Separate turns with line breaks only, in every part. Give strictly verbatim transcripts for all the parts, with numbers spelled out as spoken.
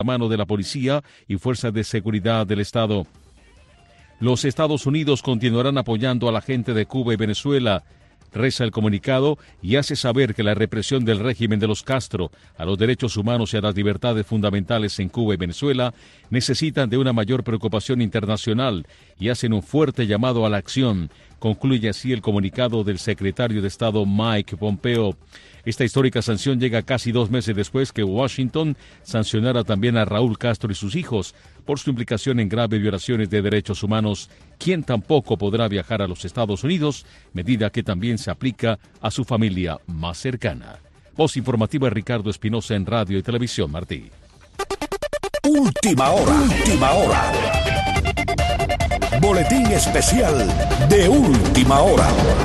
la mano de la policía y fuerzas de seguridad del Estado. Los Estados Unidos continuarán apoyando a la gente de Cuba y Venezuela, reza el comunicado, y hace saber que la represión del régimen de los Castro a los derechos humanos y a las libertades fundamentales en Cuba y Venezuela necesitan de una mayor preocupación internacional y hacen un fuerte llamado a la acción, concluye así el comunicado del secretario de Estado Mike Pompeo. Esta histórica sanción llega casi dos meses después que Washington sancionara también a Raúl Castro y sus hijos por su implicación en graves violaciones de derechos humanos, quien tampoco podrá viajar a los Estados Unidos, medida que también se aplica a su familia más cercana. Voz informativa Ricardo Espinosa en Radio y Televisión Martí.
Última hora, última hora. Boletín especial de última hora.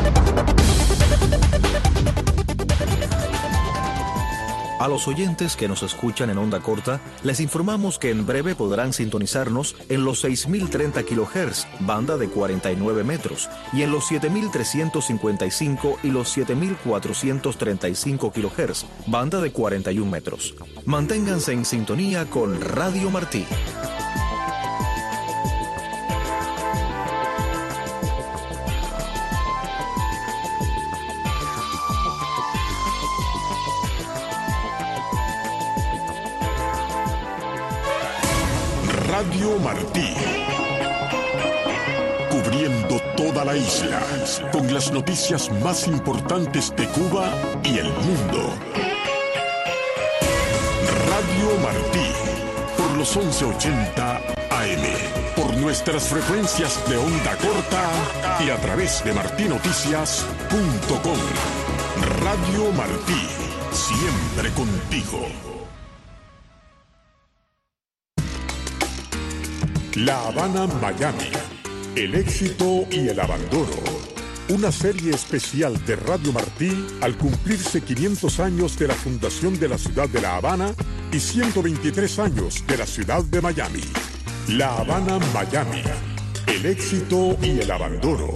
A los oyentes que nos escuchan en onda corta, les informamos que en breve podrán sintonizarnos en los seis mil treinta kilohertz, banda de cuarenta y nueve metros, y en los siete mil trescientos cincuenta y cinco y los siete mil cuatrocientos treinta y cinco kilohertz, banda de cuarenta y uno metros. Manténganse en sintonía con Radio Martí.
Radio Martí, cubriendo toda la isla, con las noticias más importantes de Cuba y el mundo. Radio Martí, por los once ochenta A M, por nuestras frecuencias de onda corta y a través de martinoticias punto com. Radio Martí, siempre contigo. La Habana, Miami, el éxito y el abandono. Una serie especial de Radio Martí al cumplirse quinientos años de la fundación de la ciudad de La Habana y ciento veintitrés años de la ciudad de Miami. La Habana, Miami, el éxito y el abandono.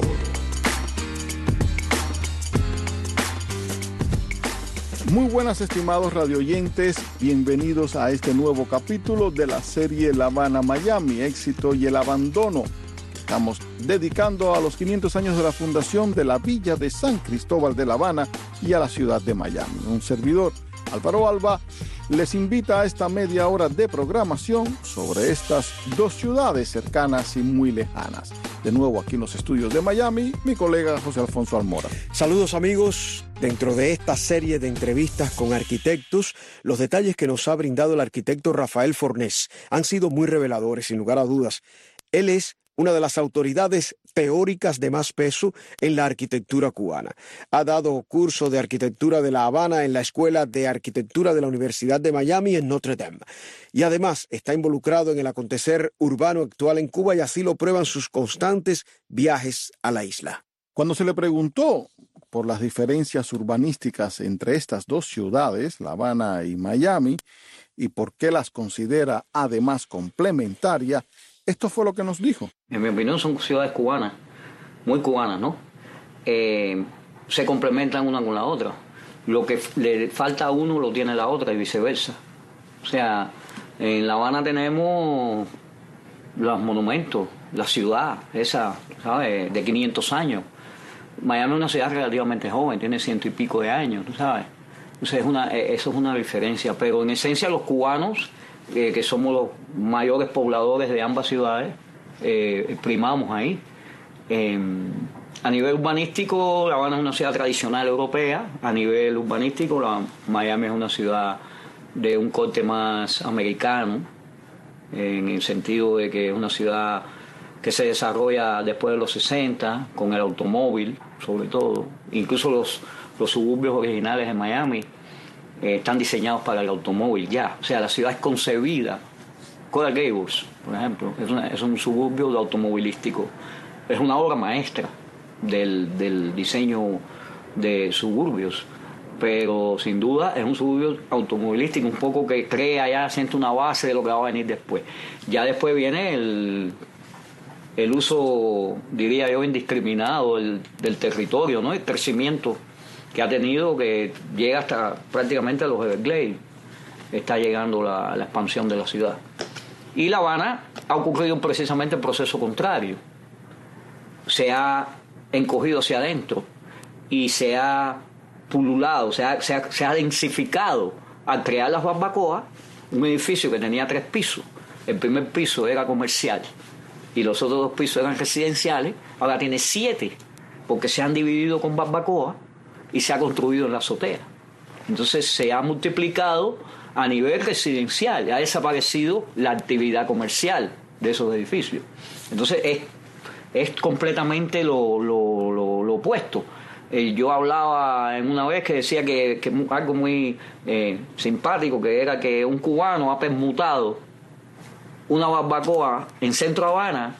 Muy buenas, estimados radioyentes, bienvenidos a este nuevo capítulo de la serie La Habana, Miami, éxito y el abandono. Estamos dedicando a los quinientos años de la fundación de la villa de San Cristóbal de La Habana y a la ciudad de Miami. Un servidor, Álvaro Alba, les invita a esta media hora de programación sobre estas dos ciudades cercanas y muy lejanas. De nuevo aquí en los estudios de Miami, mi colega José Alfonso Almora.
Saludos, amigos. Dentro de esta serie de entrevistas con arquitectos, los detalles que nos ha brindado el arquitecto Rafael Fornés han sido muy reveladores, sin lugar a dudas. Él es una de las autoridades teóricas de más peso en la arquitectura cubana. Ha dado curso de arquitectura de La Habana en la Escuela de Arquitectura de la Universidad de Miami en Notre Dame. Y además está involucrado en el acontecer urbano actual en Cuba y así lo prueban sus constantes viajes a la isla.
Cuando se le preguntó por las diferencias urbanísticas entre estas dos ciudades, La Habana y Miami, y por qué las considera además complementarias, esto fue lo que nos dijo.
En mi opinión son ciudades cubanas, muy cubanas, ¿no? Eh, se complementan una con la otra. Lo que le falta a uno lo tiene la otra y viceversa. O sea, en La Habana tenemos los monumentos, la ciudad, esa, ¿sabes?, de quinientos años. Miami es una ciudad relativamente joven, tiene ciento y pico de años, ¿tú sabes? Entonces es una, eso es una diferencia, pero en esencia los cubanos, eh, que somos los mayores pobladores de ambas ciudades, eh, primamos ahí. Eh, a nivel urbanístico, La Habana es una ciudad tradicional europea, a nivel urbanístico, la, Miami es una ciudad de un corte más americano, en el sentido de que es una ciudad que se desarrolla después de los sesenta, con el automóvil, sobre todo. Incluso los, los suburbios originales de Miami eh, están diseñados para el automóvil ya. O sea, la ciudad es concebida. Coral Gables, por ejemplo, es, una, es un suburbio automovilístico. Es una obra maestra del, del diseño de suburbios. Pero sin duda es un suburbio automovilístico, un poco que crea ya, siente una base de lo que va a venir después. Ya después viene el... el uso, diría yo, indiscriminado del, del territorio, ¿no? El crecimiento que ha tenido, que llega hasta prácticamente a los Everglades. está llegando la, la expansión de la ciudad. Y La Habana ha ocurrido precisamente el proceso contrario. Se ha encogido hacia adentro y se ha pululado, se ha, se ha, se ha densificado al crear las barbacoas, un edificio que tenía tres pisos. El primer piso era comercial y los otros dos pisos eran residenciales. Ahora tiene siete, porque se han dividido con barbacoa y se ha construido en la azotea. Entonces se ha multiplicado a nivel residencial, ha desaparecido la actividad comercial de esos edificios. Entonces es, es completamente lo, lo, lo, lo opuesto. Eh, yo hablaba en una vez que decía que, que algo muy eh, simpático, que era que un cubano ha permutado una barbacoa en Centro Habana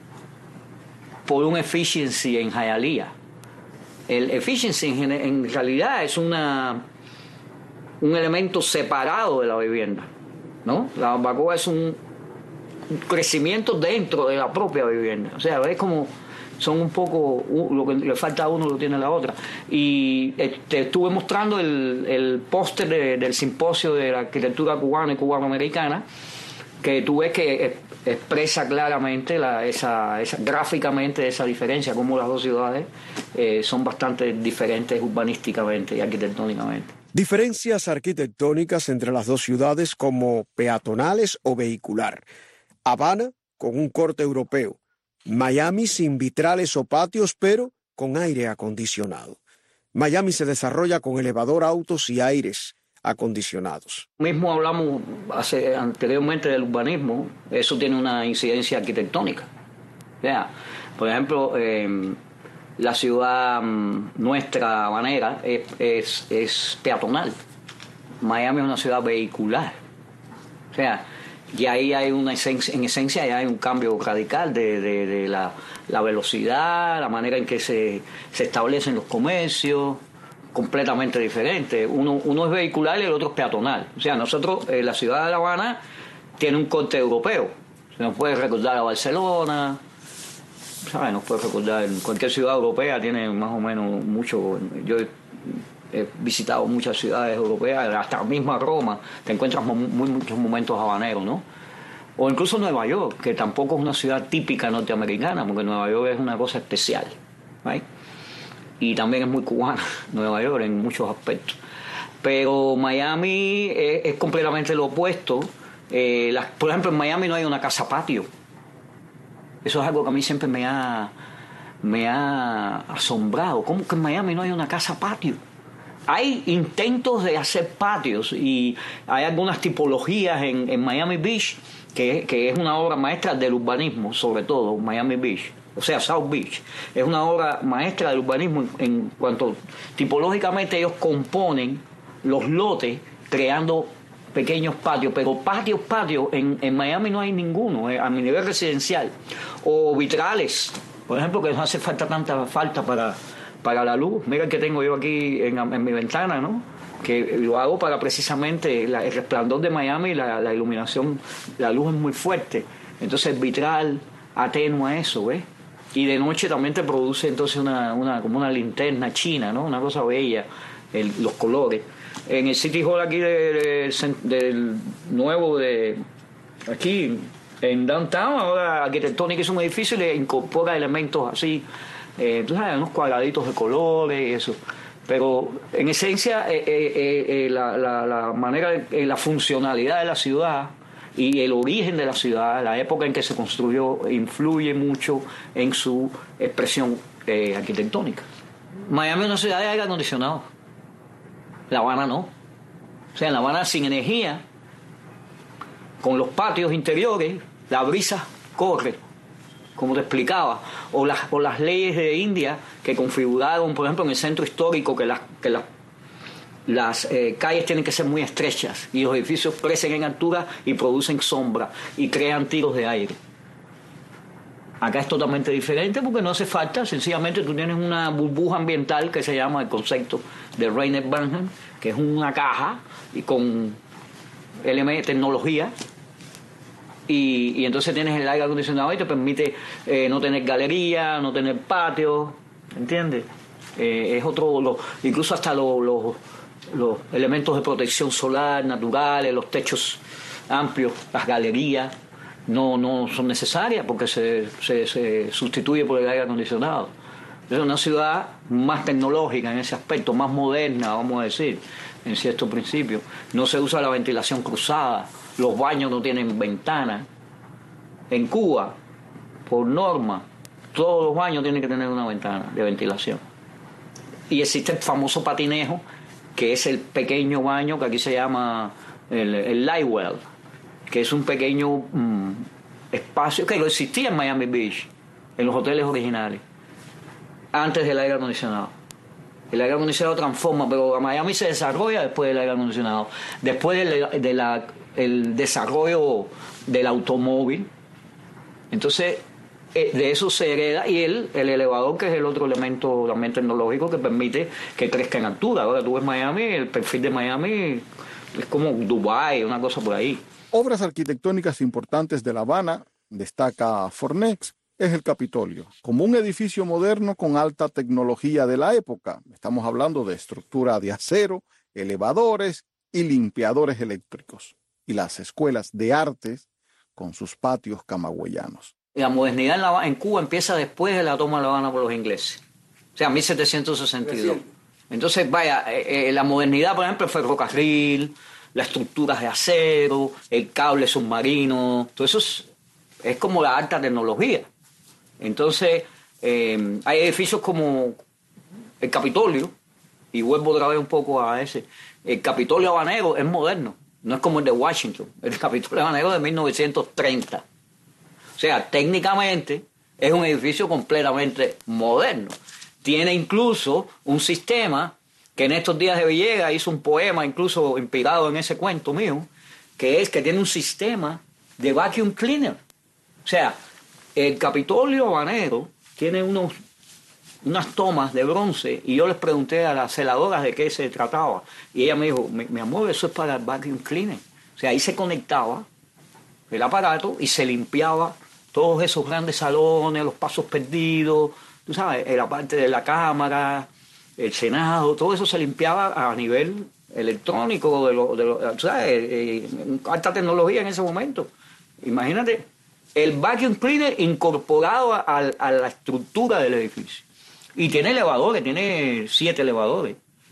por un efficiency en Hialeah. El efficiency en, en realidad es una un elemento separado de la vivienda, ¿no? La barbacoa es un, un crecimiento dentro de la propia vivienda. O sea, es como son un poco, uh, lo que le falta a uno lo tiene la otra. Y eh, te estuve mostrando el, el póster de, del simposio de la arquitectura cubana y cubano-americana, que tú ves que eh, expresa claramente la, esa, esa, gráficamente esa diferencia, cómo las dos ciudades eh, son bastante diferentes urbanísticamente y arquitectónicamente.
Diferencias arquitectónicas entre las dos ciudades como peatonales o vehicular. Habana con un corte europeo. Miami sin vitrales o patios, pero con aire acondicionado. Miami se desarrolla con elevador, autos y aires acondicionados.
Mismo hablamos hace, anteriormente del urbanismo, eso tiene una incidencia arquitectónica. O sea, por ejemplo, eh, la ciudad nuestra habanera es, es, es peatonal. Miami es una ciudad vehicular. O sea, y ahí hay una esencia, en esencia ya hay un cambio radical de, de, de la, la velocidad, la manera en que se, se establecen los comercios, completamente diferente. Uno, uno es vehicular y el otro es peatonal. O sea, nosotros, eh, la ciudad de La Habana tiene un corte europeo. Se nos puede recordar a Barcelona, ¿sabes? Nos puede recordar, en cualquier ciudad europea tiene más o menos mucho. Yo he visitado muchas ciudades europeas, hasta la misma Roma, te encuentras muy, muchos momentos habaneros, ¿no? O incluso Nueva York, que tampoco es una ciudad típica norteamericana, porque Nueva York es una cosa especial, ¿right? Y también es muy cubana Nueva York en muchos aspectos. Pero Miami es, es completamente lo opuesto. Eh, las, por ejemplo, en Miami no hay una casa patio. Eso es algo que a mí siempre me ha, me ha asombrado. ¿Cómo que en Miami no hay una casa patio? Hay intentos de hacer patios y hay algunas tipologías en, en Miami Beach que, que es una obra maestra del urbanismo, sobre todo Miami Beach. O sea, South Beach, es una obra maestra del urbanismo en, en cuanto tipológicamente ellos componen los lotes creando pequeños patios, pero patios, patios, en, en Miami no hay ninguno, eh, a mi nivel residencial. O vitrales, por ejemplo, que no hace falta tanta falta para, para la luz. Mira el que tengo yo aquí en, en mi ventana, ¿no? Que lo hago para precisamente la, el resplandor de Miami, la, la iluminación, la luz es muy fuerte. Entonces el vitral atenúa eso, ¿ves? Y de noche también te produce entonces una, una como una linterna china, ¿no? Una cosa bella, el, los colores. En el City Hall aquí de, de, del nuevo de aquí en Downtown, ahora Arquitectónica es un edificio y le incorpora elementos así, eh, tú sabes, unos cuadraditos de colores y eso. Pero en esencia eh, eh, eh, la, la, la manera, eh, la funcionalidad de la ciudad y el origen de la ciudad, la época en que se construyó, influye mucho en su expresión eh, arquitectónica. Miami es una ciudad de aire acondicionado. La Habana no. O sea, en La Habana sin energía, con los patios interiores, la brisa corre, como te explicaba. O las, o las leyes de India que configuraron, por ejemplo, en el centro histórico, que las, que las Las eh, calles tienen que ser muy estrechas y los edificios crecen en altura y producen sombra y crean tiros de aire. Acá es totalmente diferente porque no hace falta, sencillamente tú tienes una burbuja ambiental que se llama el concepto de Rainer Banham, que es una caja y con L M tecnología y, y entonces tienes el aire acondicionado y te permite eh, no tener galería, no tener patio, ¿entiendes? Eh, es otro, lo, incluso hasta los... Lo, los elementos de protección solar naturales, los techos amplios, las galerías, no, no son necesarias porque se, se, se sustituye por el aire acondicionado. Es una ciudad más tecnológica en ese aspecto, más moderna, vamos a decir, en cierto principio. No se usa la ventilación cruzada, los baños no tienen ventanas. En Cuba, por norma, todos los baños tienen que tener una ventana de ventilación. Y existe el famoso patinejo, que es el pequeño baño que aquí se llama el, el light well, que es un pequeño mmm, espacio que lo existía en Miami Beach, en los hoteles originales, antes del aire acondicionado. El aire acondicionado transforma, pero Miami se desarrolla después del aire acondicionado, después del de la, el desarrollo del automóvil. Entonces, de eso se hereda, y el, el elevador, que es el otro elemento también tecnológico que permite que crezca en altura. Ahora tú ves Miami, el perfil de Miami es como Dubái, una cosa por ahí.
Obras arquitectónicas importantes de La Habana, destaca Fornés, es el Capitolio, como un edificio moderno con alta tecnología de la época. Estamos hablando de estructura de acero, elevadores y limpiadores eléctricos. Y las escuelas de artes con sus patios camagüeyanos.
La modernidad en, la, en Cuba empieza después de la toma de La Habana por los ingleses, o sea, mil setecientos sesenta y dos. Entonces, vaya, eh, eh, la modernidad, por ejemplo, el ferrocarril, las estructuras de acero, el cable submarino, todo eso es, es como la alta tecnología. Entonces, eh, hay edificios como el Capitolio, y vuelvo otra vez un poco a ese. El Capitolio habanero es moderno, no es como el de Washington. El Capitolio habanero de mil novecientos treinta. O sea, técnicamente es un edificio completamente moderno. Tiene incluso un sistema que en estos días de Villegas hizo un poema incluso inspirado en ese cuento mío, que es que tiene un sistema de vacuum cleaner. O sea, el Capitolio habanero tiene unos, unas tomas de bronce, y yo les pregunté a las celadoras de qué se trataba, y ella me dijo, mi, mi amor, eso es para el vacuum cleaner. O sea, ahí se conectaba el aparato y se limpiaba todos esos grandes salones, los pasos perdidos, tú sabes, la parte de la Cámara, el Senado, todo eso se limpiaba a nivel electrónico, de lo, de lo, tú sabes, eh, alta tecnología en ese momento. Imagínate, el vacuum cleaner incorporado a, a, a la estructura del edificio. Y tiene elevadores, tiene siete elevadores.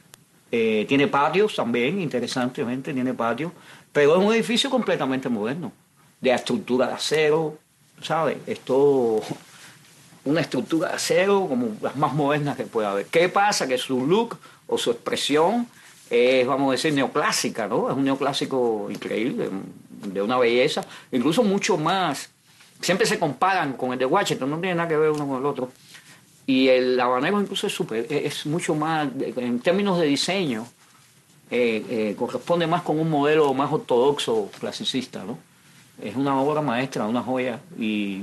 Eh, tiene patios también, interesantemente, tiene patios, pero es un edificio completamente moderno, de estructura de acero, ¿sabes? Es todo una estructura de acero como las más modernas que pueda haber. ¿Qué pasa? Que su look o su expresión es, vamos a decir, neoclásica, ¿no? Es un neoclásico increíble, de una belleza, incluso mucho más. Siempre se comparan con el de Washington, no tiene nada que ver uno con el otro. Y el habanero incluso es, super, es mucho más, en términos de diseño, eh, eh, corresponde más con un modelo más ortodoxo, clasicista, ¿no? Es una obra maestra, una joya, y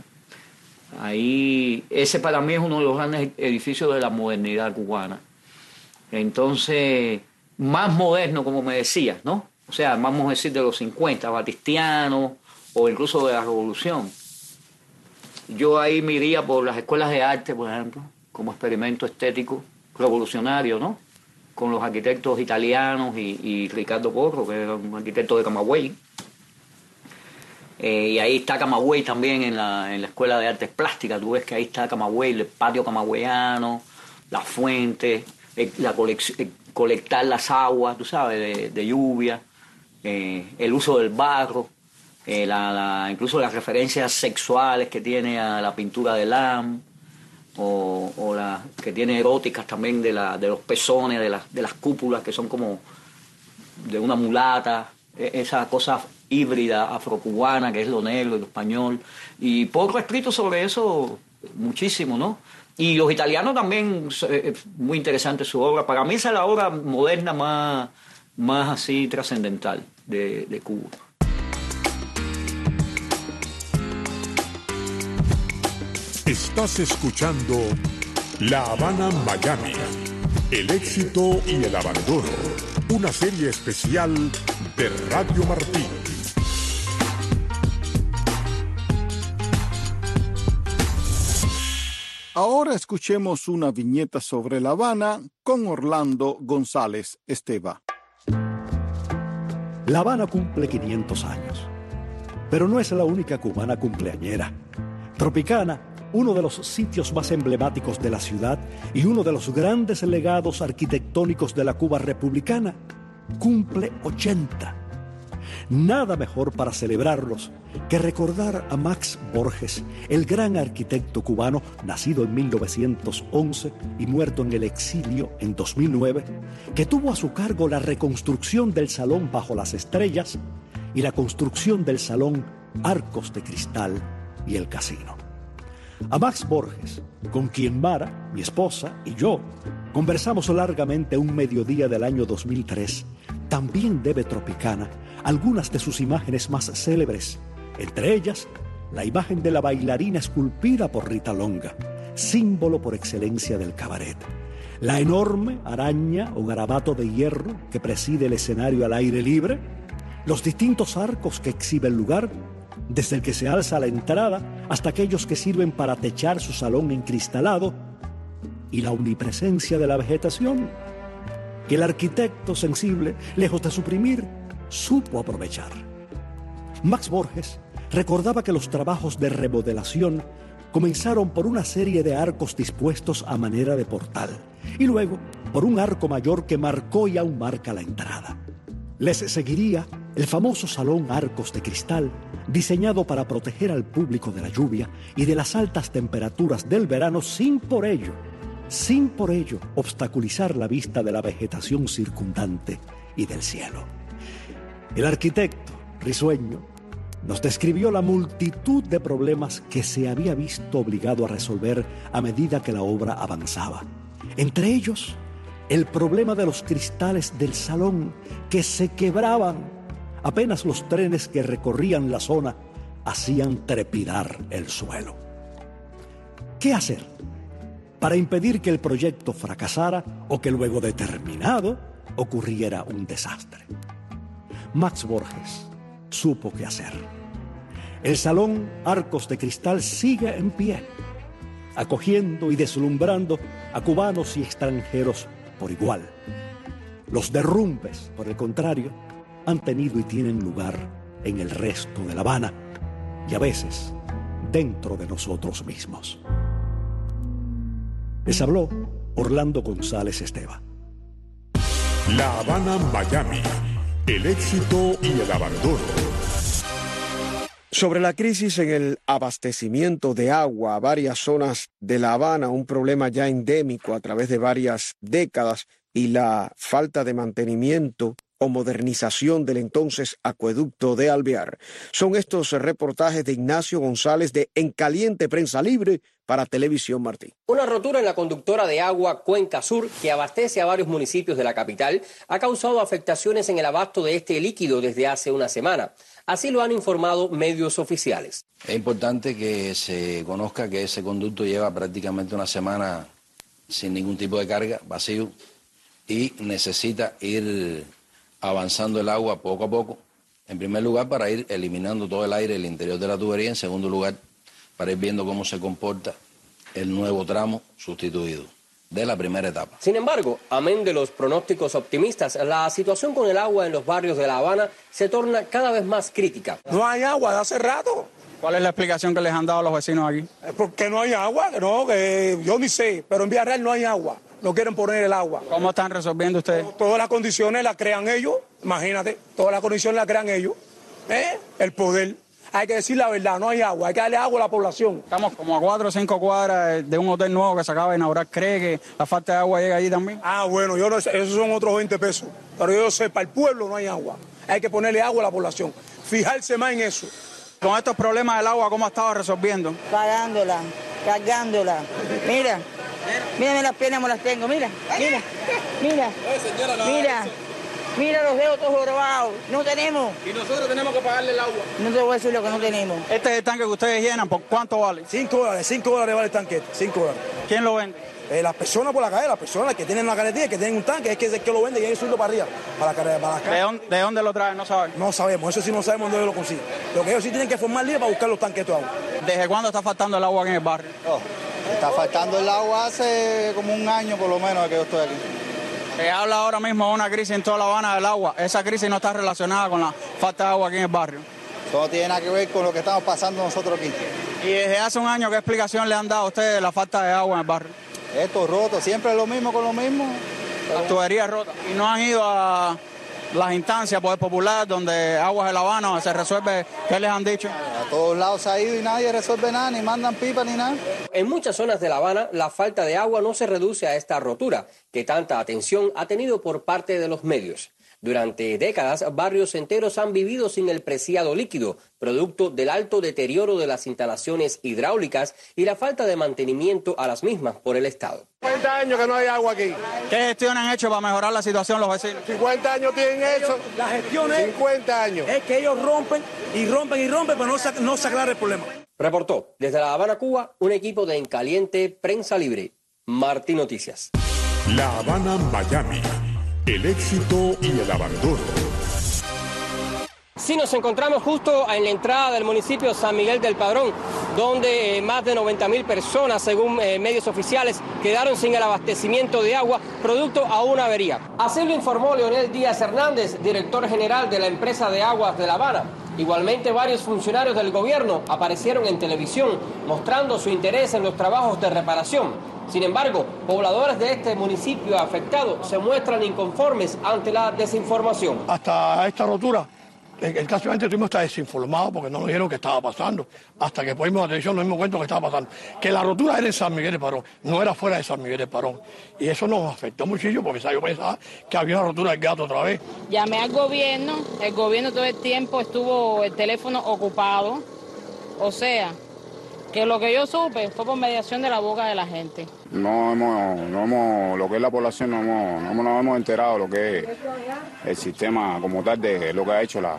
ahí ese para mí es uno de los grandes edificios de la modernidad cubana. Entonces, más moderno, como me decías, ¿no? O sea, vamos a decir de los cincuenta, batistiano, o incluso de la Revolución. Yo ahí me iría por las escuelas de arte, por ejemplo, como experimento estético revolucionario, ¿no? Con los arquitectos italianos y, y Ricardo Porro, que era un arquitecto de Camagüey. Eh, y ahí está Camagüey también en la, en la Escuela de Artes Plásticas. Tú ves que ahí está Camagüey, el patio camagüeyano, la fuente, el, la el colectar las aguas, tú sabes, de, de lluvia, eh, el uso del barro, eh, la, la, incluso las referencias sexuales que tiene a la pintura de Lam, o, o las que tiene eróticas también de, la, de los pezones, de, la, de las cúpulas que son como de una mulata, esa cosa híbrida afrocubana que es lo negro y lo español, y Porro ha escrito sobre eso muchísimo, ¿no? Y los italianos también, muy interesante su obra. Para mí esa es la obra moderna más, más así trascendental de, de Cuba.
Estás escuchando La Habana Miami, el éxito y el abandono, una serie especial de Radio Martí.
Ahora escuchemos una viñeta sobre La Habana con Orlando González Esteva.
La Habana cumple quinientos años, pero no es la única cubana cumpleañera. Tropicana, uno de los sitios más emblemáticos de la ciudad y uno de los grandes legados arquitectónicos de la Cuba republicana, cumple ochenta. Nada mejor para celebrarlos que recordar a Max Borges, el gran arquitecto cubano, nacido en mil novecientos once y muerto en el exilio en dos mil nueve, que tuvo a su cargo la reconstrucción del Salón Bajo las Estrellas y la construcción del Salón Arcos de Cristal y el Casino. A Max Borges, con quien Mara, mi esposa, y yo conversamos largamente un mediodía del año dos mil tres, también debe Tropicana algunas de sus imágenes más célebres, entre ellas la imagen de la bailarina esculpida por Rita Longa, símbolo por excelencia del cabaret, la enorme araña o garabato de hierro que preside el escenario al aire libre, los distintos arcos que exhibe el lugar, desde el que se alza a la entrada hasta aquellos que sirven para techar su salón encristalado, y la omnipresencia de la vegetación, que el arquitecto sensible, lejos de suprimir, supo aprovechar. Max Borges recordaba que los trabajos de remodelación comenzaron por una serie de arcos dispuestos a manera de portal y luego por un arco mayor que marcó y aún marca la entrada. Les seguiría el famoso Salón Arcos de Cristal, diseñado para proteger al público de la lluvia y de las altas temperaturas del verano sin por ello, sin por ello obstaculizar la vista de la vegetación circundante y del cielo. El arquitecto, risueño, nos describió la multitud de problemas que se había visto obligado a resolver a medida que la obra avanzaba. Entre ellos, el problema de los cristales del salón que se quebraban. Apenas los trenes que recorrían la zona hacían trepidar el suelo. ¿Qué hacer para impedir que el proyecto fracasara o que luego de terminado ocurriera un desastre? Max Borges supo qué hacer. El Salón Arcos de Cristal sigue en pie, acogiendo y deslumbrando a cubanos y extranjeros por igual. Los derrumbes, por el contrario, han tenido y tienen lugar en el resto de La Habana y a veces dentro de nosotros mismos. Les habló Orlando González Esteva.
La Habana, Miami. El éxito y el abandono.
Sobre la crisis en el abastecimiento de agua a varias zonas de La Habana, un problema ya endémico a través de varias décadas, y la falta de mantenimiento o modernización del entonces acueducto de Alvear. Son estos reportajes de Ignacio González de En Caliente Prensa Libre para Televisión Martí.
Una rotura en la conductora de agua Cuenca Sur, que abastece a varios municipios de la capital, ha causado afectaciones en el abasto de este líquido desde hace una semana. Así lo han informado medios oficiales.
Es importante que se conozca que ese conducto lleva prácticamente una semana sin ningún tipo de carga, vacío, y necesita ir avanzando el agua poco a poco. En primer lugar, para ir eliminando todo el aire del interior de la tubería. En segundo lugar, para ir viendo cómo se comporta el nuevo tramo sustituido de la primera etapa.
Sin embargo, amén de los pronósticos optimistas, la situación con el agua en los barrios de La Habana se torna cada vez más crítica.
No hay agua de hace rato.
¿Cuál es la explicación que les han dado a los vecinos aquí?
Es porque no hay agua, que no, que yo ni sé, pero en Villarreal no hay agua. No quieren poner el agua.
¿Cómo están resolviendo ustedes?
Todas las condiciones las crean ellos, imagínate, todas las condiciones las crean ellos. ¿Eh? El poder. Hay que decir la verdad, no hay agua, hay que darle agua a la población.
Estamos como a cuatro o cinco cuadras de un hotel nuevo que se acaba de inaugurar. ¿Cree que la falta de agua llega allí también?
Ah, bueno, yo no sé, esos son otros veinte pesos. Pero yo sé, para el pueblo no hay agua. Hay que ponerle agua a la población. Fijarse más en eso.
Con estos problemas del agua, ¿cómo ha estado resolviendo?
Pagándola, cargándola. Mira, mírame las piernas como las tengo, mira, mira, mira, mira, mira los dedos todos jorobados, no tenemos.
Y nosotros tenemos que pagarle el agua.
No te voy a decir lo que no tenemos.
Este es el tanque que ustedes llenan, ¿por cuánto vale?
Cinco dólares, cinco dólares vale el tanque, cinco dólares.
¿Quién lo vende?
Eh, las personas por la calle, las personas que tienen una carretilla, que tienen un tanque, es que es el que lo vende y hay que subirlo para arriba, para la carretera, para la calle.
¿De dónde, ¿De dónde lo traen? No saben.
No sabemos, eso sí no sabemos dónde lo consiguen. Lo que ellos sí tienen que formar líder para buscar los tanques de agua.
¿Desde cuándo está faltando el agua aquí en el barrio?
Oh, está faltando el agua hace como un año por lo menos que yo estoy aquí.
Se habla ahora mismo de una crisis en toda La Habana del agua. Esa crisis no está relacionada con la falta de agua aquí en el barrio.
Eso no tiene nada que ver con lo que estamos pasando nosotros aquí.
Y desde hace un año, ¿qué explicación le han dado a ustedes de la falta de agua en el barrio?
Esto roto, siempre es lo mismo con lo mismo.
Las tuberías rotas. Y no han ido a las instancias Poder Popular, donde Aguas de La Habana se resuelve. ¿Qué les han dicho?
A todos lados se ha ido y nadie resuelve nada, ni mandan pipa ni nada.
En muchas zonas de La Habana, la falta de agua no se reduce a esta rotura, que tanta atención ha tenido por parte de los medios. Durante décadas, barrios enteros han vivido sin el preciado líquido, producto del alto deterioro de las instalaciones hidráulicas y la falta de mantenimiento a las mismas por el Estado.
cincuenta años que no hay agua aquí.
¿Qué gestiones han hecho para mejorar la situación los vecinos?
cincuenta años tienen eso.
La gestión es,
cincuenta años.
Es que ellos rompen y rompen y rompen, pero no se, no se aclara el problema.
Reportó desde La Habana, Cuba, un equipo de En Caliente, Prensa Libre, Martín Noticias.
La Habana, Miami. El éxito y el abandono.
Sí, nos encontramos justo en la entrada del municipio San Miguel del Padrón, donde eh, más de noventa mil personas, según eh, medios oficiales, quedaron sin el abastecimiento de agua, producto a una avería. Así lo informó Leonel Díaz Hernández, director general de la empresa de aguas de La Habana. Igualmente, varios funcionarios del gobierno aparecieron en televisión mostrando su interés en los trabajos de reparación. Sin embargo, pobladores de este municipio afectado se muestran inconformes ante la desinformación.
Hasta esta rotura, casualmente estuvimos hasta desinformados porque no nos dijeron qué estaba pasando. Hasta que pusimos atención nos dimos cuenta que estaba pasando. Que la rotura era en San Miguel de Padrón, no era fuera de San Miguel de Padrón. Y eso nos afectó muchísimo porque yo pensaba que había una rotura del gato otra vez.
Llamé al gobierno, el gobierno todo el tiempo estuvo el teléfono ocupado. O sea, que lo que yo supe fue por mediación de la boca de la gente.
No hemos, no hemos, lo que es la población, no hemos, no nos hemos enterado de lo que es el sistema como tal, de lo que ha hecho la,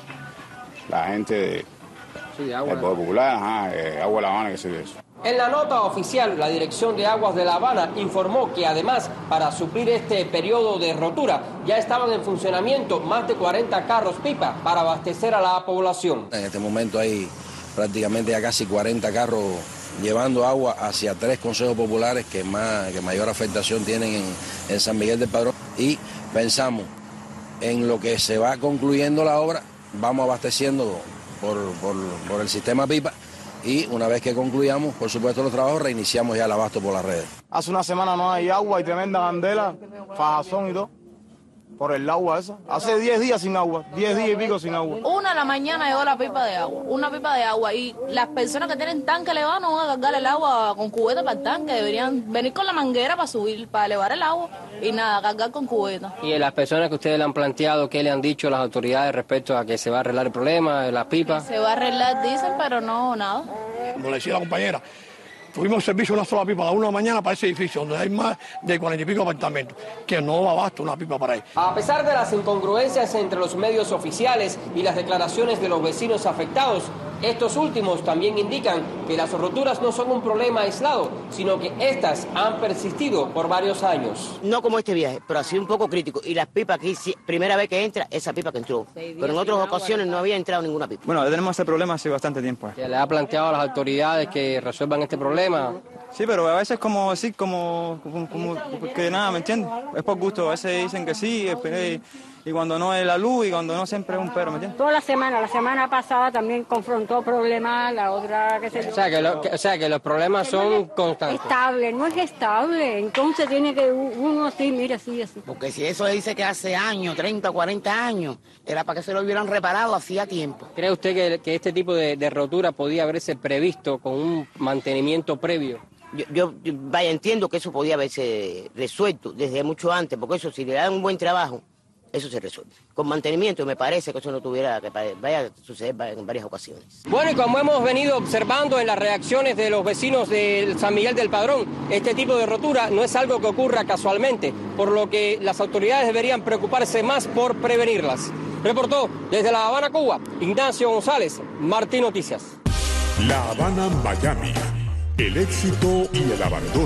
la gente de,
sí, de agua,
del Poder Popular, ajá, eh, Agua de La Habana, que se eso.
En la nota oficial, la Dirección de Aguas de La Habana informó que además, para suplir este periodo de rotura, ya estaban en funcionamiento más de cuarenta carros pipa para abastecer a la población.
En este momento hay prácticamente ya casi cuarenta carros llevando agua hacia tres consejos populares que, más, que mayor afectación tienen en, en San Miguel del Padrón. Y pensamos en lo que se va concluyendo la obra, vamos abasteciendo por, por, por el sistema pipa y una vez que concluyamos, por supuesto, los trabajos, reiniciamos ya el abasto por las redes.
Hace una semana no hay agua y tremenda candela, fajazón y todo. Por el agua esa. Hace diez días sin agua, diez días y pico sin agua.
Una de la mañana llegó la pipa de agua, una pipa de agua. Y las personas que tienen tanque elevado no van a cargar el agua con cubeta para el tanque. Deberían venir con la manguera para subir, para elevar el agua. Y nada, cargar con cubeta.
¿Y las personas que ustedes le han planteado, qué le han dicho las autoridades respecto a que se va a arreglar el problema de las pipas?
Se va a arreglar, dicen, pero no, nada.
Como le decía la compañera, tuvimos servicio de una sola pipa a la una de la mañana para ese edificio, donde hay más de cuarenta y pico apartamentos, que no basta una pipa para ahí.
A pesar de las incongruencias entre los medios oficiales y las declaraciones de los vecinos afectados, estos últimos también indican que las roturas no son un problema aislado, sino que estas han persistido por varios años.
No como este viaje, pero ha sido un poco crítico. Y las pipas aquí, primera vez que entra, esa pipa que entró. Pero en otras ocasiones no había entrado ninguna pipa.
Bueno, tenemos este problema hace bastante tiempo.
¿Se le ha planteado a las autoridades que resuelvan este problema?
Sí, pero a veces como así, como, como, como que nada, ¿me entiendes? Es por gusto, a veces dicen que sí, y, y cuando no es la luz, y cuando no siempre es un pero, ¿me entiendes?
Toda la semana, la semana pasada también confrontó problemas, la otra que se...
O sea, que, lo, que, o sea, que los problemas son constantes.
Estable, no es estable, entonces tiene que uno así, mira, así, así.
Porque si eso dice que hace años, treinta, cuarenta años, era para que se lo hubieran reparado hacía tiempo.
¿Cree usted que, que este tipo de, de rotura podía haberse previsto con un mantenimiento previo?
Yo, yo, vaya, entiendo que eso podía haberse resuelto desde mucho antes, porque eso, si le dan un buen trabajo, eso se resuelve. Con mantenimiento me parece que eso no tuviera que vaya a suceder en varias ocasiones.
Bueno, y como hemos venido observando en las reacciones de los vecinos de San Miguel del Padrón, este tipo de rotura no es algo que ocurra casualmente, por lo que las autoridades deberían preocuparse más por prevenirlas. Reportó desde La Habana, Cuba, Ignacio González, Martín Noticias.
La Habana, Miami. El éxito y el abandono.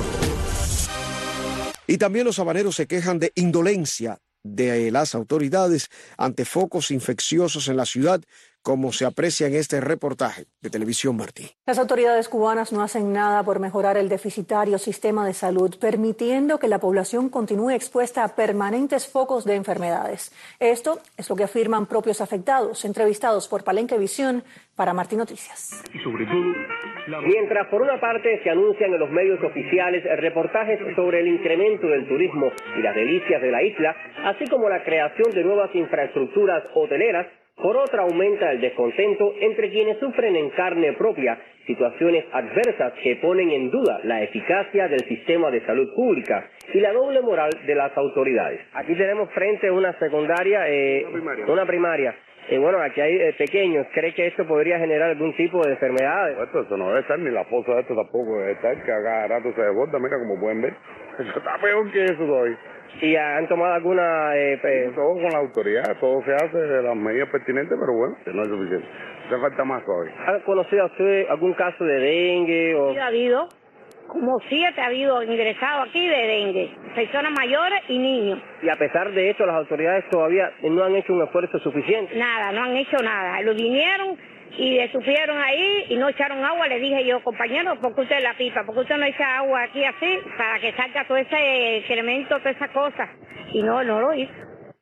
Y también los habaneros se quejan de indolencia de las autoridades ante focos infecciosos en la ciudad, como se aprecia en este reportaje de Televisión Martí.
Las autoridades cubanas no hacen nada por mejorar el deficitario sistema de salud, permitiendo que la población continúe expuesta a permanentes focos de enfermedades. Esto es lo que afirman propios afectados, entrevistados por Palenque Visión para Martí Noticias.
Y sobre todo, la... Mientras por una parte se anuncian en los medios oficiales reportajes sobre el incremento del turismo y las delicias de la isla, así como la creación de nuevas infraestructuras hoteleras, por otra aumenta el descontento entre quienes sufren en carne propia situaciones adversas que ponen en duda la eficacia del sistema de salud pública y la doble moral de las autoridades. Aquí tenemos frente una secundaria, eh, una primaria. Una primaria. Eh, bueno, aquí hay eh, pequeños. ¿Cree que esto podría generar algún tipo de enfermedades?
Esto, esto no debe estar ni la fosa de esto tampoco debe estar, que a cada rato se desborda, mira como pueden ver. Eso está peor que eso hoy.
¿Y han tomado alguna...? Eh, eh...
Todo con la autoridad, todo se hace de las medidas pertinentes, pero bueno, no es suficiente. Hace falta más hoy.
¿Ha conocido a usted algún caso de dengue o...?
Sí, ha habido, como siete ha habido ingresado aquí de dengue, personas mayores y niños.
Y a pesar de esto, las autoridades todavía no han hecho un esfuerzo suficiente.
Nada, no han hecho nada. Lo vinieron y le supieron ahí y no echaron agua. Le dije yo, compañero, ¿por qué usted la pipa? ¿Por qué usted no echa agua aquí así para que salga todo ese excremento, todas esas cosas? Y no, no lo hizo.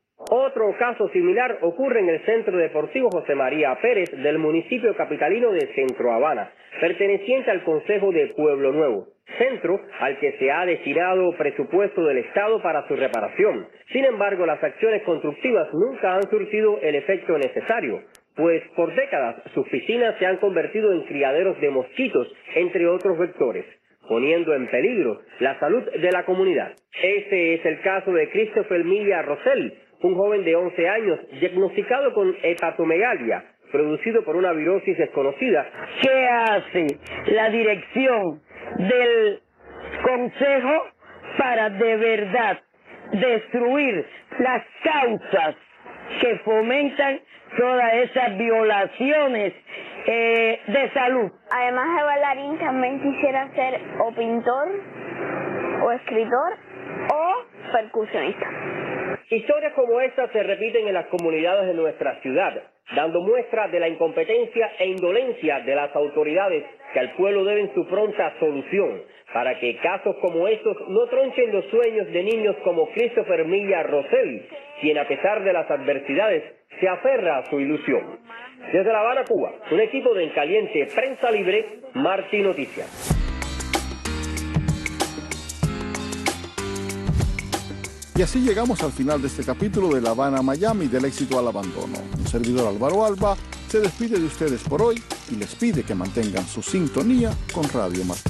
Otro caso similar ocurre en el Centro Deportivo José María Pérez del municipio capitalino de Centro Habana, perteneciente al Consejo de Pueblo Nuevo, centro al que se ha destinado presupuesto del Estado para su reparación. Sin embargo, las acciones constructivas nunca han surtido el efecto necesario, pues por décadas sus piscinas se han convertido en criaderos de mosquitos, entre otros vectores, poniendo en peligro la salud de la comunidad. Este es el caso de Christopher Milla Rosell, un joven de once años diagnosticado con hepatomegalia, producido por una virosis desconocida.
¿Qué hace la dirección del Consejo para de verdad destruir las causas que fomentan todas esas violaciones eh, de salud?
Además de bailarín, también quisiera ser o pintor, o escritor, o percusionista.
Historias como estas se repiten en las comunidades de nuestra ciudad, dando muestra de la incompetencia e indolencia de las autoridades que al pueblo deben su pronta solución, para que casos como estos no tronchen los sueños de niños como Christopher Milla Rosell, quien a pesar de las adversidades se aferra a su ilusión. Desde La Habana, Cuba, un equipo de En Caliente Prensa Libre, Martí Noticias.
Y así llegamos al final de este capítulo de La Habana, Miami, del éxito al abandono. Un servidor, Álvaro Alba, se despide de ustedes por hoy y les pide que mantengan su sintonía con Radio Martí.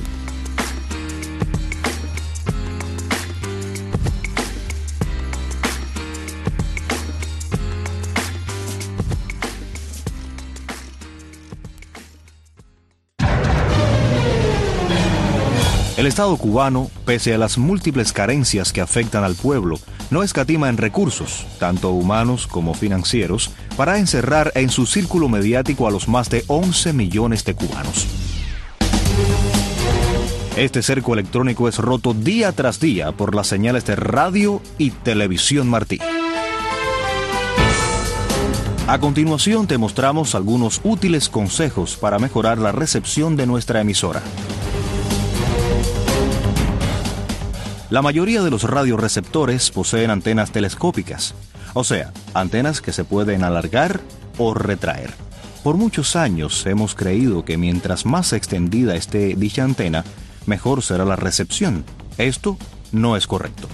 El Estado cubano, pese a las múltiples carencias que afectan al pueblo, no escatima en recursos, tanto humanos como financieros, para encerrar en su círculo mediático a los más de once millones de cubanos. Este cerco electrónico es roto día tras día por las señales de radio y televisión Martí. A continuación te mostramos algunos útiles consejos para mejorar la recepción de nuestra emisora. La mayoría de los radioreceptores poseen antenas telescópicas, o sea, antenas que se pueden alargar o retraer. Por muchos años hemos creído que mientras más extendida esté dicha antena, mejor será la recepción. Esto no es correcto.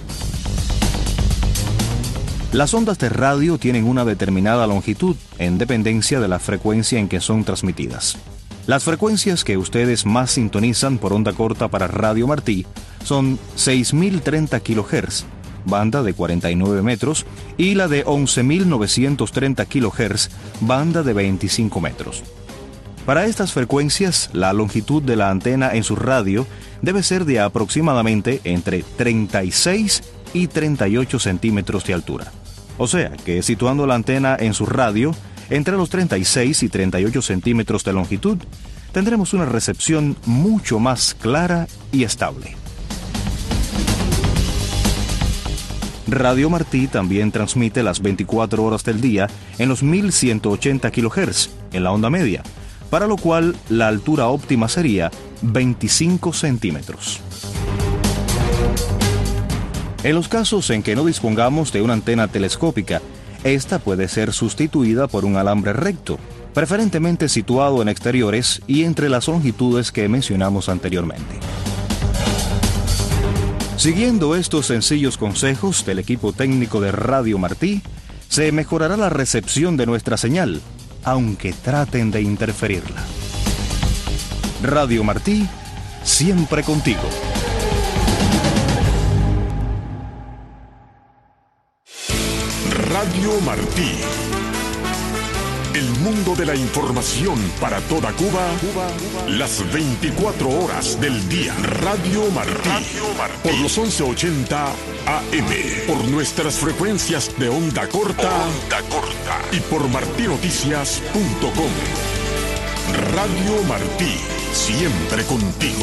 Las ondas de radio tienen una determinada longitud en dependencia de la frecuencia en que son transmitidas. Las frecuencias que ustedes más sintonizan por onda corta para Radio Martí son seis mil treinta kilohertz, banda de cuarenta y nueve metros, y la de once mil novecientos treinta kilohertz, banda de veinticinco metros. Para estas frecuencias, la longitud de la antena en su radio debe ser de aproximadamente entre treinta y seis y treinta y ocho centímetros de altura. O sea que situando la antena en su radio entre los treinta y seis y treinta y ocho centímetros de longitud, tendremos una recepción mucho más clara y estable. Radio Martí también transmite las veinticuatro horas del día en los mil ciento ochenta kilohertz en la onda media, para lo cual la altura óptima sería veinticinco centímetros. En los casos en que no dispongamos de una antena telescópica, esta puede ser sustituida por un alambre recto, preferentemente situado en exteriores y entre las longitudes que mencionamos anteriormente. Siguiendo estos sencillos consejos del equipo técnico de Radio Martí, se mejorará la recepción de nuestra señal, aunque traten de interferirla. Radio Martí, siempre contigo.
Radio Martí. El mundo de la información para toda Cuba, las veinticuatro horas del día. Radio Martí, Radio Martí. Por los once ochenta A M, por nuestras frecuencias de onda corta, onda corta y por martinoticias punto com. Radio Martí, siempre contigo.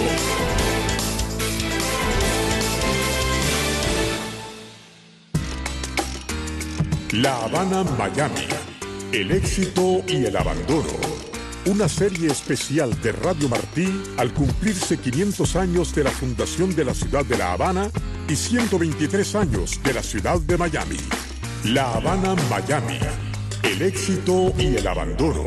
La Habana, Miami. El éxito y el abandono. Una serie especial de Radio Martí al cumplirse quinientos años de la fundación de la ciudad de La Habana y ciento veintitrés años de la ciudad de Miami. La Habana, Miami. El éxito y el abandono.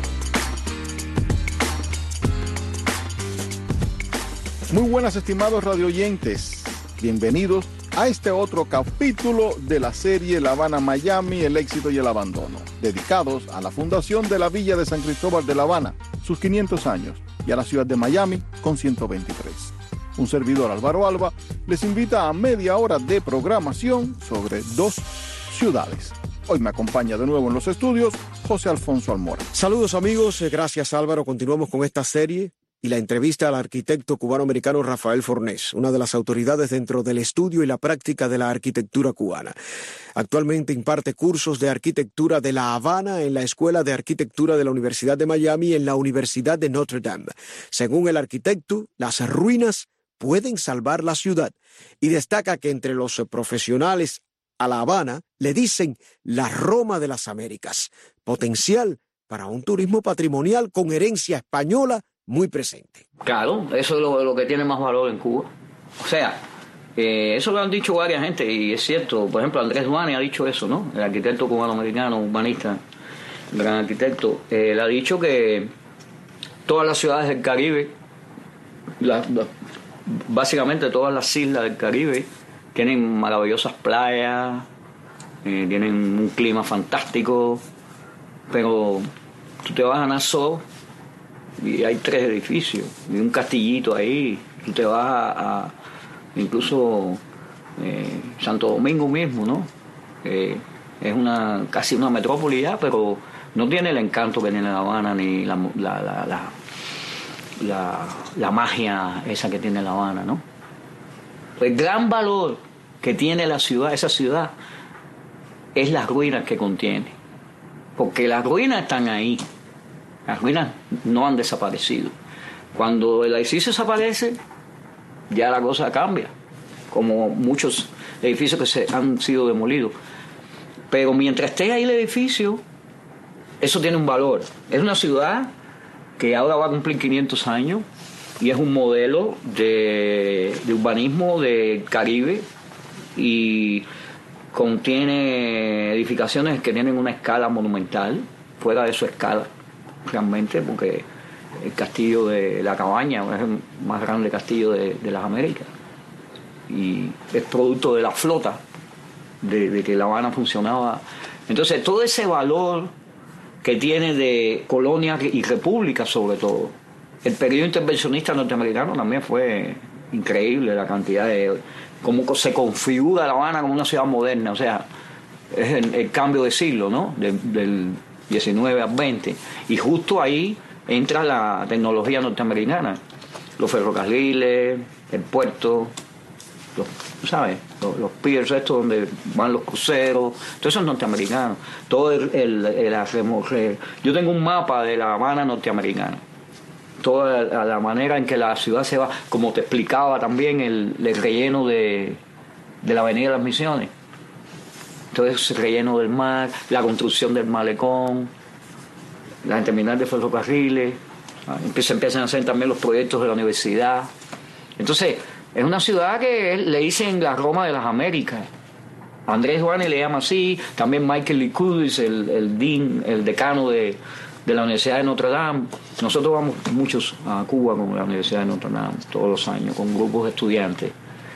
Muy buenas, estimados radioyentes. Bienvenidos a este otro capítulo de la serie La Habana, Miami, el éxito y el abandono, dedicados a la fundación de la villa de San Cristóbal de La Habana, sus quinientos años, y a la ciudad de Miami con ciento veintitrés. Un servidor, Álvaro Alba, les invita a media hora de programación sobre dos ciudades. Hoy me acompaña de nuevo en los estudios José Alfonso Almora.
Saludos, amigos, gracias, Álvaro. Continuamos con esta serie y la entrevista al arquitecto cubano-americano Rafael Fornés, una de las autoridades dentro del estudio y la práctica de la arquitectura cubana. Actualmente imparte cursos de arquitectura de La Habana en la Escuela de Arquitectura de la Universidad de Miami y en la Universidad de Notre Dame. Según el arquitecto, las ruinas pueden salvar la ciudad y destaca que entre los profesionales a La Habana le dicen la Roma de las Américas, potencial para un turismo patrimonial con herencia española muy presente.
Claro, eso es lo, lo que tiene más valor en Cuba. O sea, eh, eso lo han dicho varias gente y es cierto. Por ejemplo, Andrés Duane ha dicho eso, ¿no? El arquitecto cubano-americano, humanista, gran arquitecto. Eh, él ha dicho que todas las ciudades del Caribe, la, la, básicamente todas las islas del Caribe, tienen maravillosas playas, eh, tienen un clima fantástico, pero tú te vas a Nassau y hay tres edificios y un castillito ahí. Tú te vas a, a incluso eh, Santo Domingo mismo, ¿no? Eh, es una casi una metrópoli ya, pero no tiene el encanto que tiene La Habana ni la, la, la, la, la, la magia esa que tiene La Habana, ¿no? El gran valor que tiene la ciudad, esa ciudad, es las ruinas que contiene, porque las ruinas están ahí. Las ruinas no han desaparecido. Cuando el edificio desaparece, ya la cosa cambia, como muchos edificios que se han sido demolidos. Pero mientras esté ahí el edificio, eso tiene un valor. Es una ciudad que ahora va a cumplir quinientos años y es un modelo de, de urbanismo del Caribe y contiene edificaciones que tienen una escala monumental, fuera de su escala realmente, porque el castillo de La Cabaña es el más grande castillo de, de las Américas y es producto de la flota de, de que La Habana funcionaba. Entonces todo ese valor que tiene de colonia y república, sobre todo el periodo intervencionista norteamericano, también fue increíble la cantidad de cómo se configura La Habana como una ciudad moderna. O sea, es el, el cambio de siglo, ¿no? De, del diecinueve al veinte, y justo ahí entra la tecnología norteamericana, los ferrocarriles, el puerto, los, ¿sabes? Los, los piers estos donde van los cruceros, todo eso es norteamericano. Todo el, el, el, el yo tengo un mapa de La Habana norteamericana, toda la, la manera en que la ciudad se va, como te explicaba también el, el relleno de, de la Avenida de las Misiones. todo ese relleno del mar, la construcción del malecón, la terminal de ferrocarriles, se empiezan a hacer también los proyectos de la universidad. Entonces, es una ciudad que le dicen la Roma de las Américas. Andrés Duane le llama así, también Michael Licudis, el, el dean, el decano de, de la Universidad de Notre Dame. Nosotros vamos muchos a Cuba con la Universidad de Notre Dame, todos los años, con grupos de estudiantes.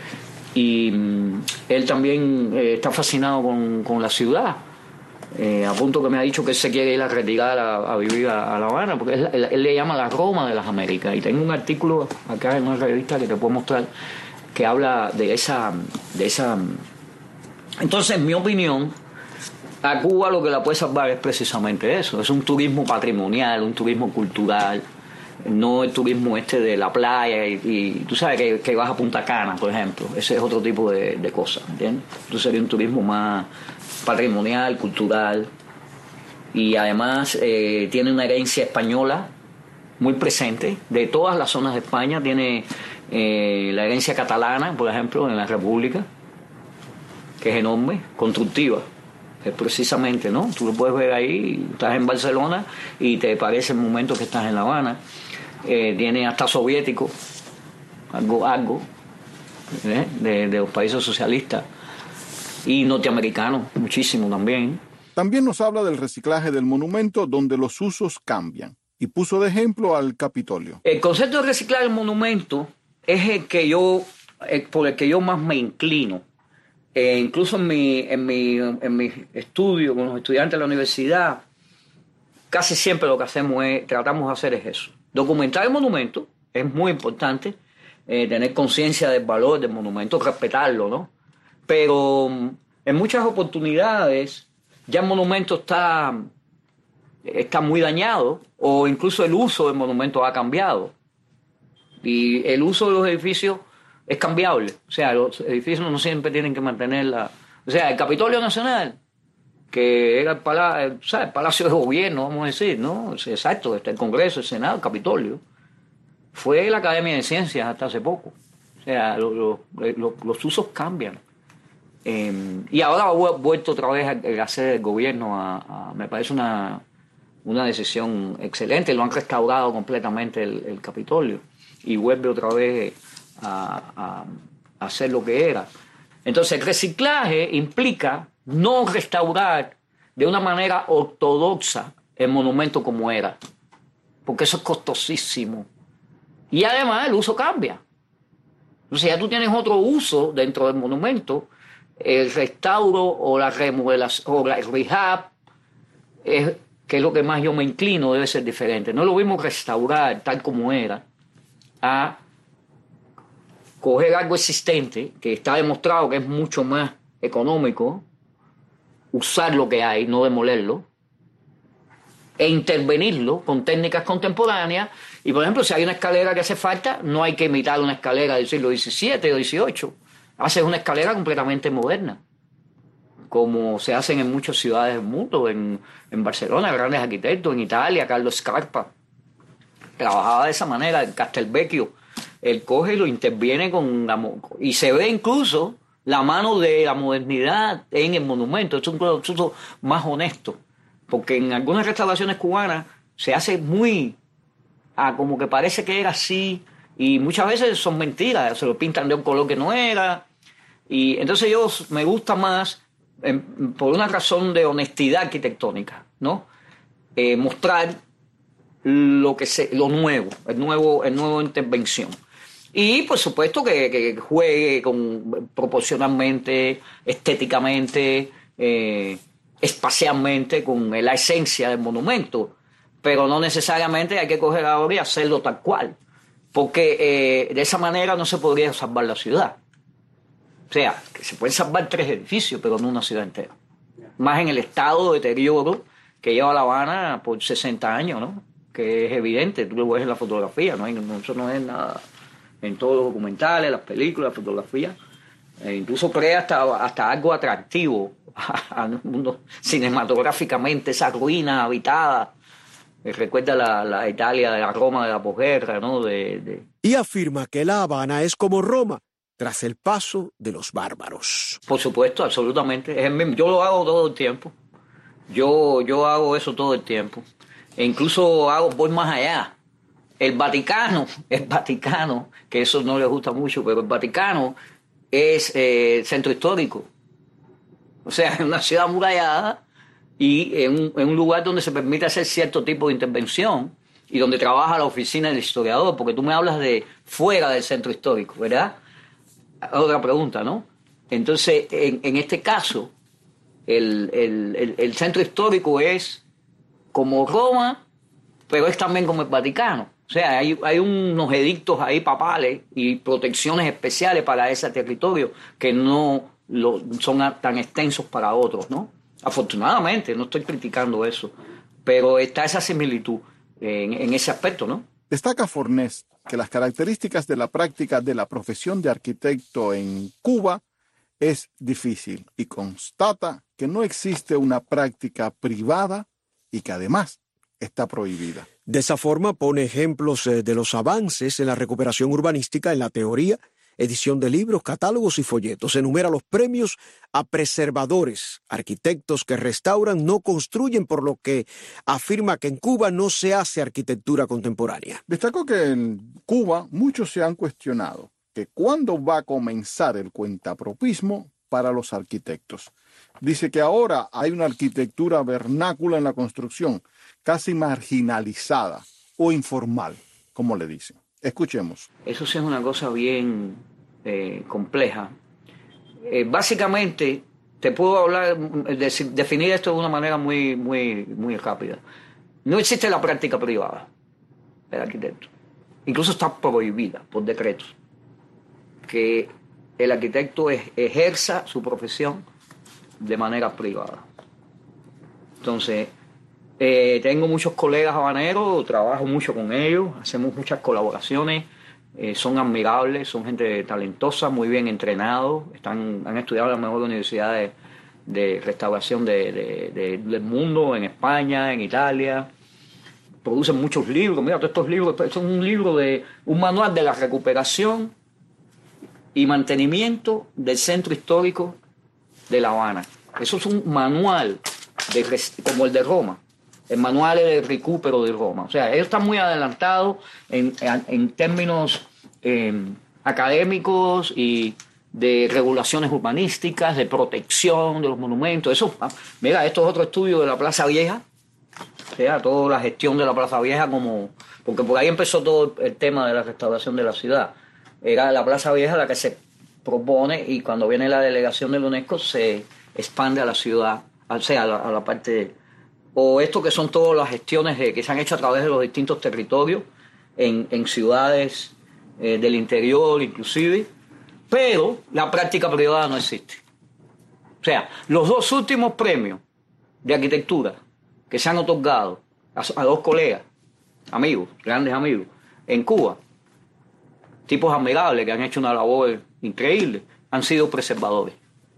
Y mm, él también eh, está fascinado con, con la ciudad, eh, a punto que me ha dicho que él se quiere ir a retirar a, a vivir a, a La Habana, porque él, él, él le llama la Roma de las Américas. Y tengo un artículo acá en una revista que te puedo mostrar que habla de esa... de esa Entonces, en mi opinión, a Cuba lo que la puede salvar es precisamente eso. Es un turismo patrimonial, un turismo cultural, no el turismo este de la playa y, y tú sabes que, que vas a Punta Cana, por ejemplo. Ese es otro tipo de, de cosas, ¿entiendes? Entonces sería un turismo más patrimonial, cultural, y además eh, tiene una herencia española muy presente. De todas las zonas de España tiene eh, la herencia catalana, por ejemplo, en la República, que es enorme, constructiva, es precisamente, ¿no? Tú lo puedes ver ahí, estás en Barcelona y te parece el momento que estás en La Habana. Eh, tiene hasta soviético, algo, algo ¿eh? de, de los países socialistas, y norteamericanos, muchísimo también.
También nos habla del reciclaje del monumento, donde los usos cambian, y puso de ejemplo al Capitolio.
El concepto de reciclar el monumento es el que yo, el, por el que yo más me inclino. Eh, incluso en mi, en, mi, en mi estudio con los estudiantes de la universidad, casi siempre lo que hacemos es, tratamos de hacer es eso. Documentar el monumento, es muy importante, eh, tener conciencia del valor del monumento, respetarlo, ¿no? Pero en muchas oportunidades ya el monumento está, está muy dañado, o incluso el uso del monumento ha cambiado. Y el uso de los edificios es cambiable. O sea, los edificios no siempre tienen que mantenerla. O sea, el Capitolio Nacional, que era el, pala, ¿sabes? El Palacio de Gobierno, vamos a decir, ¿no? Exacto, está el Congreso, el Senado, el Capitolio. Fue la Academia de Ciencias hasta hace poco. O sea, lo, lo, lo, los usos cambian. Eh, y ahora ha vuelto otra vez a, a hacer el gobierno, a, a, me parece una, una decisión excelente. Lo han restaurado completamente el, el Capitolio y vuelve otra vez A, a, a hacer lo que era. Entonces el reciclaje implica no restaurar de una manera ortodoxa el monumento como era, porque eso es costosísimo, y además el uso cambia. Entonces ya tú tienes otro uso dentro del monumento. El restauro o la remodelación o la rehab, es, que es lo que más yo me inclino, debe ser diferente. No es lo mismo restaurar tal como era a coger algo existente, que está demostrado que es mucho más económico, usar lo que hay, no demolerlo, e intervenirlo con técnicas contemporáneas. Y, por ejemplo, si hay una escalera que hace falta, no hay que imitar una escalera del siglo diecisiete o dieciocho. Haces una escalera completamente moderna, como se hacen en muchas ciudades del mundo, en, en Barcelona, grandes arquitectos, en Italia, Carlo Scarpa trabajaba de esa manera, en Castelvecchio. Él coge y lo interviene con la, y se ve incluso la mano de la modernidad en el monumento. Es un proceso más honesto, porque en algunas restauraciones cubanas se hace muy ah, como que parece que era así, y muchas veces son mentiras, se lo pintan de un color que no era. Y entonces yo me gusta más eh, por una razón de honestidad arquitectónica, ¿no? Eh, mostrar lo que se, lo nuevo, el nuevo, el nuevo intervención. Y por supuesto que, que juegue con, proporcionalmente, estéticamente, eh, espacialmente con la esencia del monumento, pero no necesariamente hay que coger ahora y hacerlo tal cual, porque eh, de esa manera no se podría salvar la ciudad. O sea, que se pueden salvar tres edificios, pero no una ciudad entera. Más en el estado de deterioro que lleva La Habana por sesenta años, ¿no? Que es evidente, tú lo ves en la fotografía, ¿no? Eso no es nada, en todos los documentales, las películas, las fotografías, eh, incluso crea hasta, hasta algo atractivo al mundo cinematográficamente, esa ruina habitada. Eh, recuerda la, la Italia de la Roma de la posguerra, ¿no? De, de...
Y afirma que La Habana es como Roma, tras el paso de los bárbaros.
Por supuesto, absolutamente. Es el mismo. Yo lo hago todo el tiempo. Yo, yo hago eso todo el tiempo. E incluso hago, voy más allá. El Vaticano, el Vaticano, que eso no les gusta mucho, pero el Vaticano es eh, centro histórico. O sea, es una ciudad amurallada y en un, en un lugar donde se permite hacer cierto tipo de intervención y donde trabaja la oficina del historiador, porque tú me hablas de fuera del centro histórico, ¿verdad? Otra pregunta, ¿no? Entonces, en, en este caso, el, el, el, el centro histórico es como Roma, pero es también como el Vaticano. O sea, hay, hay unos edictos ahí papales y protecciones especiales para ese territorio que no lo, son tan extensos para otros, ¿no? Afortunadamente, no estoy criticando eso, pero está esa similitud en, en ese aspecto, ¿no?
Destaca Fornés que las características de la práctica de la profesión de arquitecto en Cuba es difícil y constata que no existe una práctica privada y que además está prohibida.
De esa forma pone ejemplos de los avances en la recuperación urbanística en la teoría, edición de libros, catálogos y folletos. Enumera los premios a preservadores, arquitectos que restauran, no construyen, por lo que afirma que en Cuba no se hace arquitectura contemporánea.
Destacó que en Cuba muchos se han cuestionado que cuándo va a comenzar el cuentapropismo para los arquitectos. Dice que ahora hay una arquitectura vernácula en la construcción, casi marginalizada o informal, como le dicen. Escuchemos.
Eso sí es una cosa bien eh, compleja. Eh, básicamente, te puedo hablar, de, definir esto de una manera muy, muy, muy rápida. No existe la práctica privada del arquitecto. Incluso está prohibida por decretos. Que el arquitecto es, ejerza su profesión de manera privada. Entonces, eh, tengo muchos colegas habaneros, trabajo mucho con ellos, hacemos muchas colaboraciones, eh, son admirables, son gente talentosa, muy bien entrenados, están, han estudiado en las mejores universidades de, de restauración de, de, de, del mundo, en España, en Italia. Producen muchos libros, mira, todos estos libros, son un libro de un manual de la recuperación y mantenimiento del centro histórico de La Habana. Eso es un manual de, como el de Roma, el manual de recupero de Roma. O sea, ellos están muy adelantados en, en, en términos eh, académicos y de regulaciones urbanísticas, de protección de los monumentos. Eso, mira, esto es otro estudio de la Plaza Vieja, o sea, toda la gestión de la Plaza Vieja, como porque por ahí empezó todo el tema de la restauración de la ciudad. Era la Plaza Vieja la que se propone y cuando viene la delegación de la UNESCO se expande a la ciudad, o sea, a la, a la parte de, o esto que son todas las gestiones de, que se han hecho a través de los distintos territorios en, en ciudades eh, del interior inclusive, pero la práctica privada no existe. O sea, los dos últimos premios de arquitectura que se han otorgado a, a dos colegas, amigos, grandes amigos, en Cuba, tipos admirables que han hecho una labor increíble, han sido preservadores.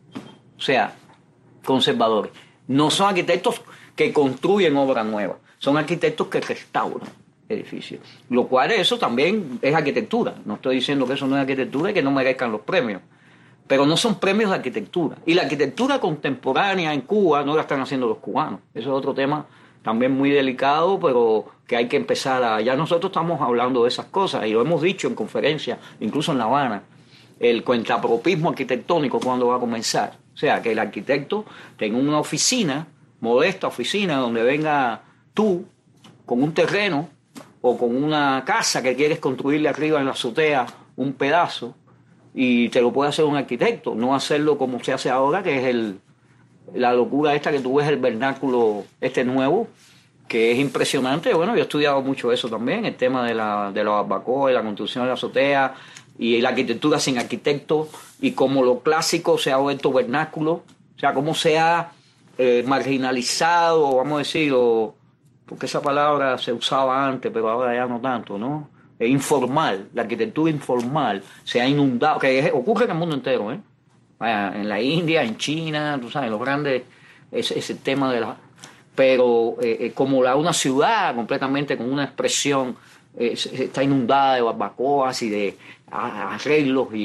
O sea, conservadores. No son arquitectos que construyen obra nueva, son arquitectos que restauran edificios. Lo cual eso también es arquitectura. No estoy diciendo que eso no es arquitectura y que no merezcan los premios. Pero no son premios de arquitectura. Y la arquitectura contemporánea en Cuba no la están haciendo los cubanos. Eso es otro tema también muy delicado, pero que hay que empezar a... Ya nosotros estamos hablando de esas cosas y lo hemos dicho en conferencias, incluso en La Habana. El cuentapropismo arquitectónico, ¿cuándo va a comenzar? O sea, que el arquitecto tenga una oficina, modesta oficina, donde venga tú con un terreno o con una casa que quieres construirle arriba en la azotea un pedazo y te lo puede hacer un arquitecto, no hacerlo como se hace ahora, que es el... la locura esta que tú ves, el vernáculo este nuevo, que es impresionante. Bueno, yo he estudiado mucho eso también, el tema de la, de la barbacoa y la construcción de la azotea y la arquitectura sin arquitecto y cómo lo clásico se ha vuelto vernáculo, o sea, cómo se ha eh, marginalizado, vamos a decir, o, porque esa palabra se usaba antes, pero ahora ya no tanto, ¿no? Es informal, la arquitectura informal se ha inundado, que es, ocurre en el mundo entero, ¿eh? En la India, en China, tú sabes, los grandes, ese, ese tema de la... Pero eh, como la, una ciudad completamente con una expresión, eh, está inundada de barbacoas y de arreglos y,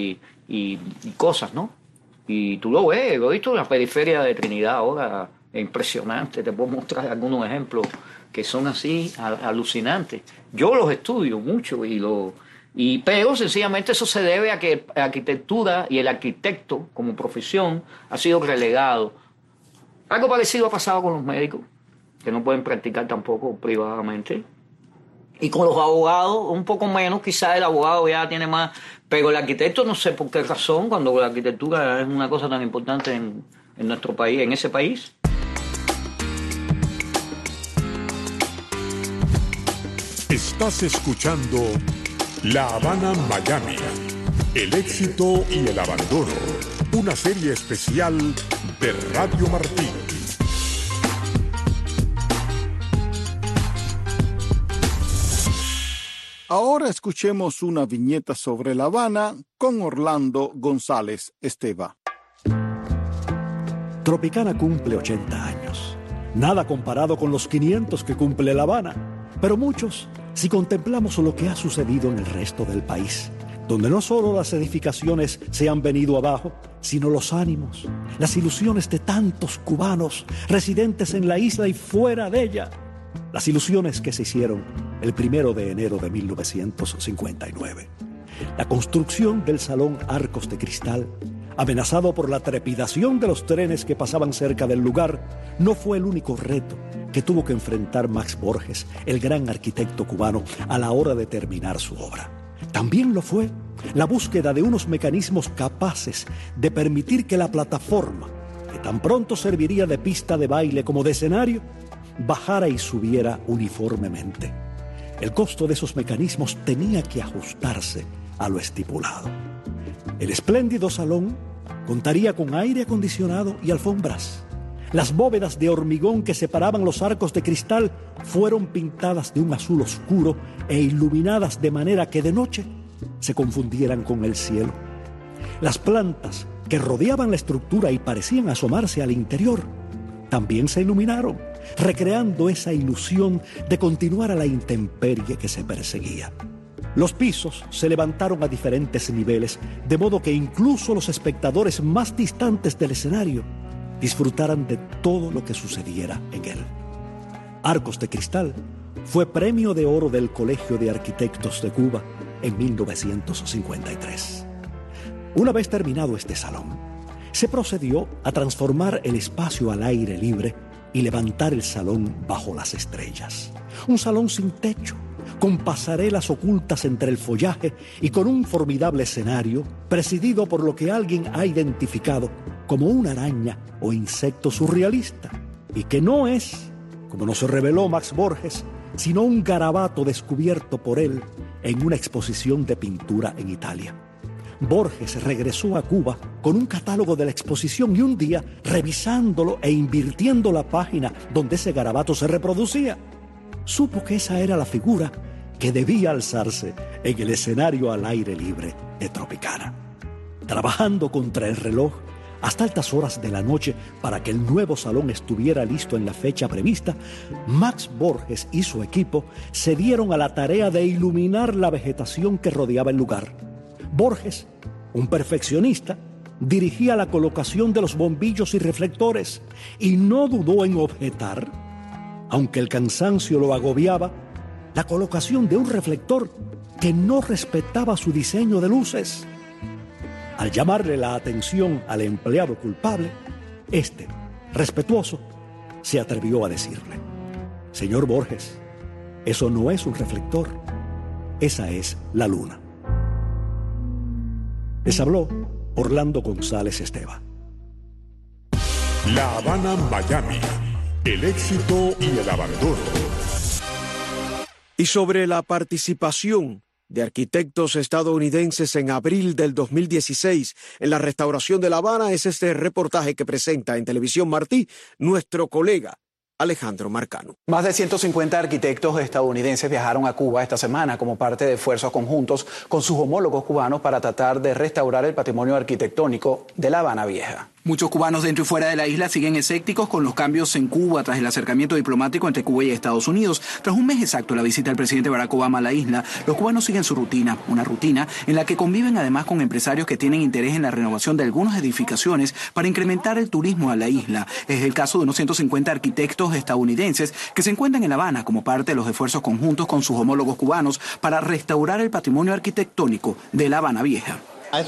y, y cosas, ¿no? Y tú lo ves, lo he visto en la periferia de Trinidad ahora, es impresionante, te puedo mostrar algunos ejemplos que son así alucinantes. Yo los estudio mucho, y lo, y, pero sencillamente eso se debe a que la arquitectura y el arquitecto como profesión ha sido relegado. Algo parecido ha pasado con los médicos, que no pueden practicar tampoco privadamente. Y con los abogados, un poco menos, quizás el abogado ya tiene más, pero el arquitecto no sé por qué razón, cuando la arquitectura es una cosa tan importante en, en nuestro país, en ese país.
Estás escuchando La Habana Miami, el éxito y el abandono, una serie especial de Radio Martí.
Ahora escuchemos una viñeta sobre La Habana con Orlando González Esteva.
Tropicana cumple ochenta años. Nada comparado con los quinientos que cumple La Habana, pero muchos si contemplamos lo que ha sucedido en el resto del país, donde no solo las edificaciones se han venido abajo, sino los ánimos, las ilusiones de tantos cubanos residentes en la isla y fuera de ella. Las ilusiones que se hicieron el primero de enero de mil novecientos cincuenta y nueve. La construcción del Salón Arcos de Cristal, amenazado por la trepidación de los trenes que pasaban cerca del lugar, no fue el único reto que tuvo que enfrentar Max Borges, el gran arquitecto cubano, a la hora de terminar su obra. También lo fue la búsqueda de unos mecanismos capaces de permitir que la plataforma, que tan pronto serviría de pista de baile como de escenario, bajara y subiera uniformemente. El costo de esos mecanismos tenía que ajustarse a lo estipulado. El espléndido salón contaría con aire acondicionado y alfombras. Las bóvedas de hormigón que separaban los arcos de cristal fueron pintadas de un azul oscuro e iluminadas de manera que de noche se confundieran con el cielo. Las plantas que rodeaban la estructura y parecían asomarse al interior también se iluminaron, recreando esa ilusión de continuar a la intemperie que se perseguía. Los pisos se levantaron a diferentes niveles, de modo que incluso los espectadores más distantes del escenario disfrutaran de todo lo que sucediera en él. Arcos de Cristal fue premio de oro del Colegio de Arquitectos de Cuba en mil novecientos cincuenta y tres. Una vez terminado este salón, se procedió a transformar el espacio al aire libre y levantar el salón bajo las estrellas. Un salón sin techo, con pasarelas ocultas entre el follaje y con un formidable escenario presidido por lo que alguien ha identificado como una araña o insecto surrealista, y que no es, como nos reveló Max Borges, sino un garabato descubierto por él en una exposición de pintura en Italia. Borges regresó a Cuba con un catálogo de la exposición y un día, revisándolo e invirtiendo la página donde ese garabato se reproducía, supo que esa era la figura que debía alzarse en el escenario al aire libre de Tropicana. Trabajando contra el reloj hasta altas horas de la noche para que el nuevo salón estuviera listo en la fecha prevista, Max Borges y su equipo se dieron a la tarea de iluminar la vegetación que rodeaba el lugar. Borges, un perfeccionista, dirigía la colocación de los bombillos y reflectores y no dudó en objetar, aunque el cansancio lo agobiaba, la colocación de un reflector que no respetaba su diseño de luces. Al llamarle la atención al empleado culpable, este, respetuoso, se atrevió a decirle: «Señor Borges, eso no es un reflector, esa es la luna». Les habló Orlando González Esteva.
La Habana Miami, el éxito y el abandono.
Y sobre la participación de arquitectos estadounidenses en abril del dos mil dieciséis en la restauración de La Habana es este reportaje que presenta en Televisión Martí nuestro colega Alejandro Marcano.
Más de ciento cincuenta arquitectos estadounidenses viajaron a Cuba esta semana como parte de esfuerzos conjuntos con sus homólogos cubanos para tratar de restaurar el patrimonio arquitectónico de La Habana Vieja.
Muchos cubanos dentro y fuera de la isla siguen escépticos con los cambios en Cuba tras el acercamiento diplomático entre Cuba y Estados Unidos. Tras un mes exacto de la visita del presidente Barack Obama a la isla, los cubanos siguen su rutina, una rutina en la que conviven además con empresarios que tienen interés en la renovación de algunas edificaciones para incrementar el turismo a la isla. Es el caso de unos ciento cincuenta arquitectos estadounidenses que se encuentran en La Habana como parte de los esfuerzos conjuntos con sus homólogos cubanos para restaurar el patrimonio arquitectónico de La Habana Vieja.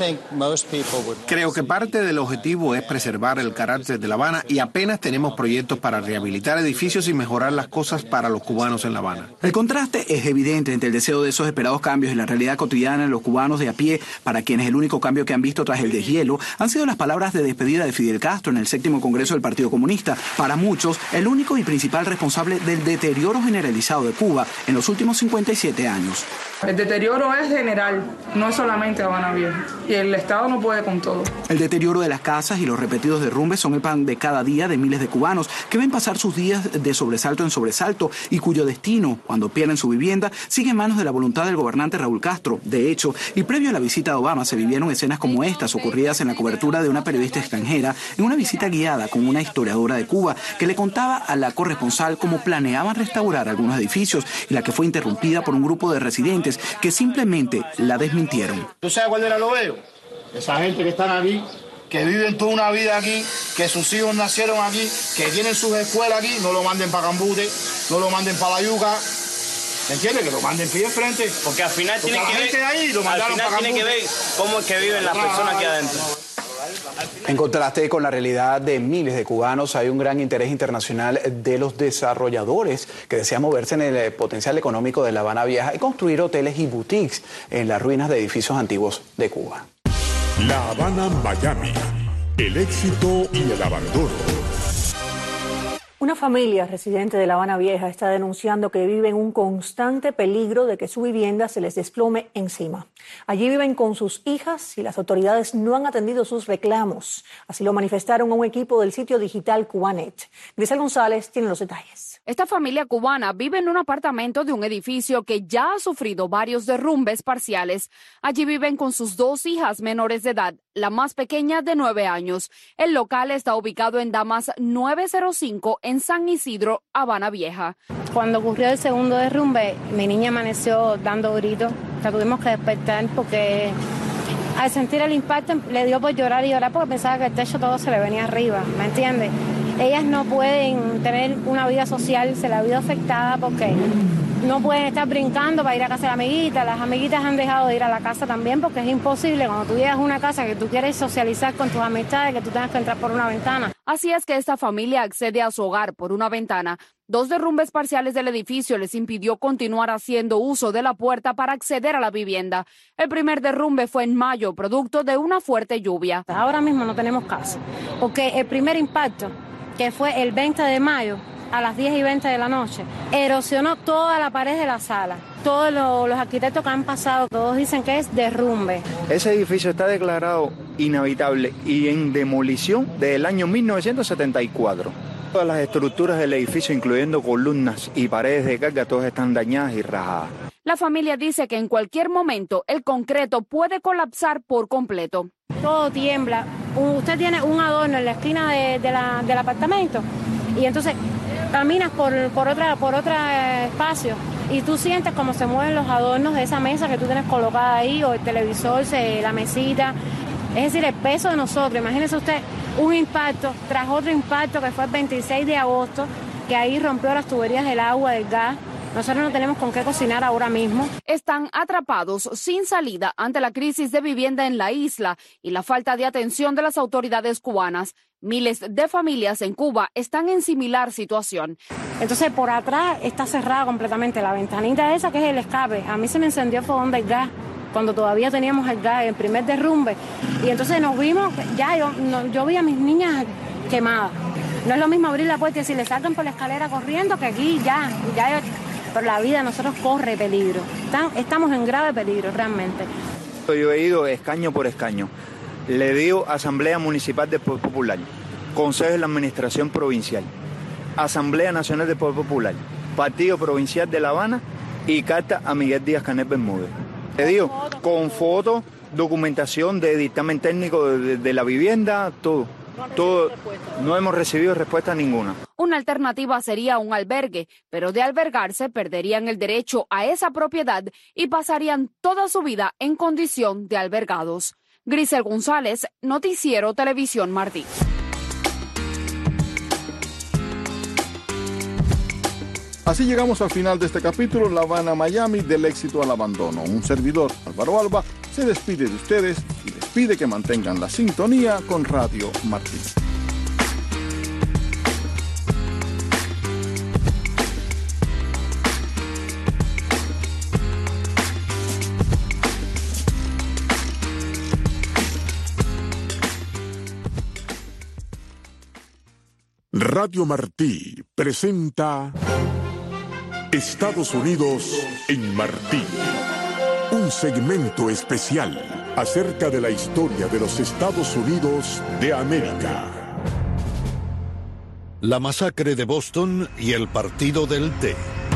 Creo que parte del objetivo es preservar el carácter de La Habana y apenas tenemos proyectos para rehabilitar edificios y mejorar las cosas para los cubanos en La Habana.
El contraste es evidente entre el deseo de esos esperados cambios y la realidad cotidiana de los cubanos de a pie, para quienes el único cambio que han visto tras el deshielo han sido las palabras de despedida de Fidel Castro en el séptimo Congreso del Partido Comunista. Para muchos, el único y principal responsable del deterioro generalizado de Cuba en los últimos cincuenta y siete años.
El deterioro es general, no es solamente Habana Vieja, y el Estado no puede con todo.
El deterioro de las casas y los repetidos derrumbes son el pan de cada día de miles de cubanos que ven pasar sus días de sobresalto en sobresalto y cuyo destino, cuando pierden su vivienda, sigue en manos de la voluntad del gobernante Raúl Castro. De hecho, y previo a la visita de Obama, se vivieron escenas como estas ocurridas en la cobertura de una periodista extranjera en una visita guiada con una historiadora de Cuba que le contaba a la corresponsal cómo planeaban restaurar algunos edificios y la que fue interrumpida por un grupo de residentes que simplemente la desmintieron.
¿Tú sabes cuál era lo veo? Esa gente que están aquí, que viven toda una vida aquí, que sus hijos nacieron aquí, que tienen sus escuelas aquí, no lo manden para Cambute, no lo manden para La Yuca. ¿Me entiendes? Que lo manden pie de frente.
Porque al final tiene que ver,
de ahí lo
al final tiene que ver cómo es que viven las personas aquí adentro.
En contraste con la realidad de miles de cubanos, hay un gran interés internacional de los desarrolladores que desean moverse en el potencial económico de La Habana Vieja y construir hoteles y boutiques en las ruinas de edificios antiguos de Cuba.
La Habana Miami, el éxito y el abandono.
Una familia residente de La Habana Vieja está denunciando que vive en un constante peligro de que su vivienda se les desplome encima. Allí viven con sus hijas y las autoridades no han atendido sus reclamos. Así lo manifestaron a un equipo del sitio digital Cubanet. Grisel González tiene los detalles.
Esta familia cubana vive en un apartamento de un edificio que ya ha sufrido varios derrumbes parciales. Allí viven con sus dos hijas menores de edad, la más pequeña de nueve años. El local está ubicado en Damas nueve cero cinco en San Isidro, Habana Vieja.
Cuando ocurrió el segundo derrumbe, mi niña amaneció dando gritos. La tuvimos que despertar porque al sentir el impacto le dio por llorar y llorar porque pensaba que el techo todo se le venía arriba, ¿me entiendes? Ellas no pueden tener una vida social, se la ha visto afectada porque no pueden estar brincando para ir a casa de la amiguita. Las amiguitas han dejado de ir a la casa también porque es imposible cuando tú llegas a una casa que tú quieres socializar con tus amistades que tú tengas que entrar por una ventana.
Así es que esta familia accede a su hogar por una ventana. Dos derrumbes parciales del edificio les impidió continuar haciendo uso de la puerta para acceder a la vivienda. El primer derrumbe fue en mayo, producto de una fuerte lluvia.
Ahora mismo no tenemos casa, porque el primer impacto, que fue el veinte de mayo, a las diez y veinte de la noche, erosionó toda la pared de la sala. Todos los, los arquitectos que han pasado, todos dicen que es derrumbe.
Ese edificio está declarado inhabitable y en demolición desde el año mil novecientos setenta y cuatro. Todas las estructuras del edificio, incluyendo columnas y paredes de carga, todas están dañadas y rajadas.
La familia dice que en cualquier momento el concreto puede colapsar por completo.
Todo tiembla. Usted tiene un adorno en la esquina de, de la, del apartamento y entonces caminas por, por otra por otro espacio y tú sientes cómo se mueven los adornos de esa mesa que tú tienes colocada ahí, o el televisor, se, la mesita. Es decir, el peso de nosotros. Imagínese usted un impacto tras otro impacto que fue el veintiséis de agosto, que ahí rompió las tuberías del agua, del gas. Nosotros no tenemos con qué cocinar ahora mismo.
Están atrapados sin salida ante la crisis de vivienda en la isla y la falta de atención de las autoridades cubanas. Miles de familias en Cuba están en similar situación.
Entonces, por atrás está cerrada completamente la ventanita esa que es el escape. A mí se me encendió el fogón del gas cuando todavía teníamos el gas, el primer derrumbe. Y entonces nos vimos, ya yo, no, yo vi a mis niñas quemadas. No es lo mismo abrir la puerta y decirle salgan por la escalera corriendo que aquí ya, ya por la vida de nosotros corre peligro. Están, estamos en grave peligro realmente.
Yo he ido escaño por escaño. Le digo Asamblea Municipal del Poder Popular, Consejo de la Administración Provincial, Asamblea Nacional del Poder Popular, Partido Provincial de La Habana y carta a Miguel Díaz-Canel Bermúdez. Le digo, con fotos, documentación de dictamen técnico de, de, de la vivienda, todo. Todo, no hemos recibido respuesta ninguna.
Una alternativa sería un albergue, pero de albergarse perderían el derecho a esa propiedad y pasarían toda su vida en condición de albergados. Grisel González, Noticiero Televisión Martí.
Así llegamos al final de este capítulo, La Habana, Miami, del éxito al abandono. Un servidor, Álvaro Alba, se despide de ustedes y les pide que mantengan la sintonía con Radio Martí.
Radio Martí presenta Estados Unidos en Martí. Un segmento especial acerca de la historia de los Estados Unidos de América.
La masacre de Boston y el partido del té.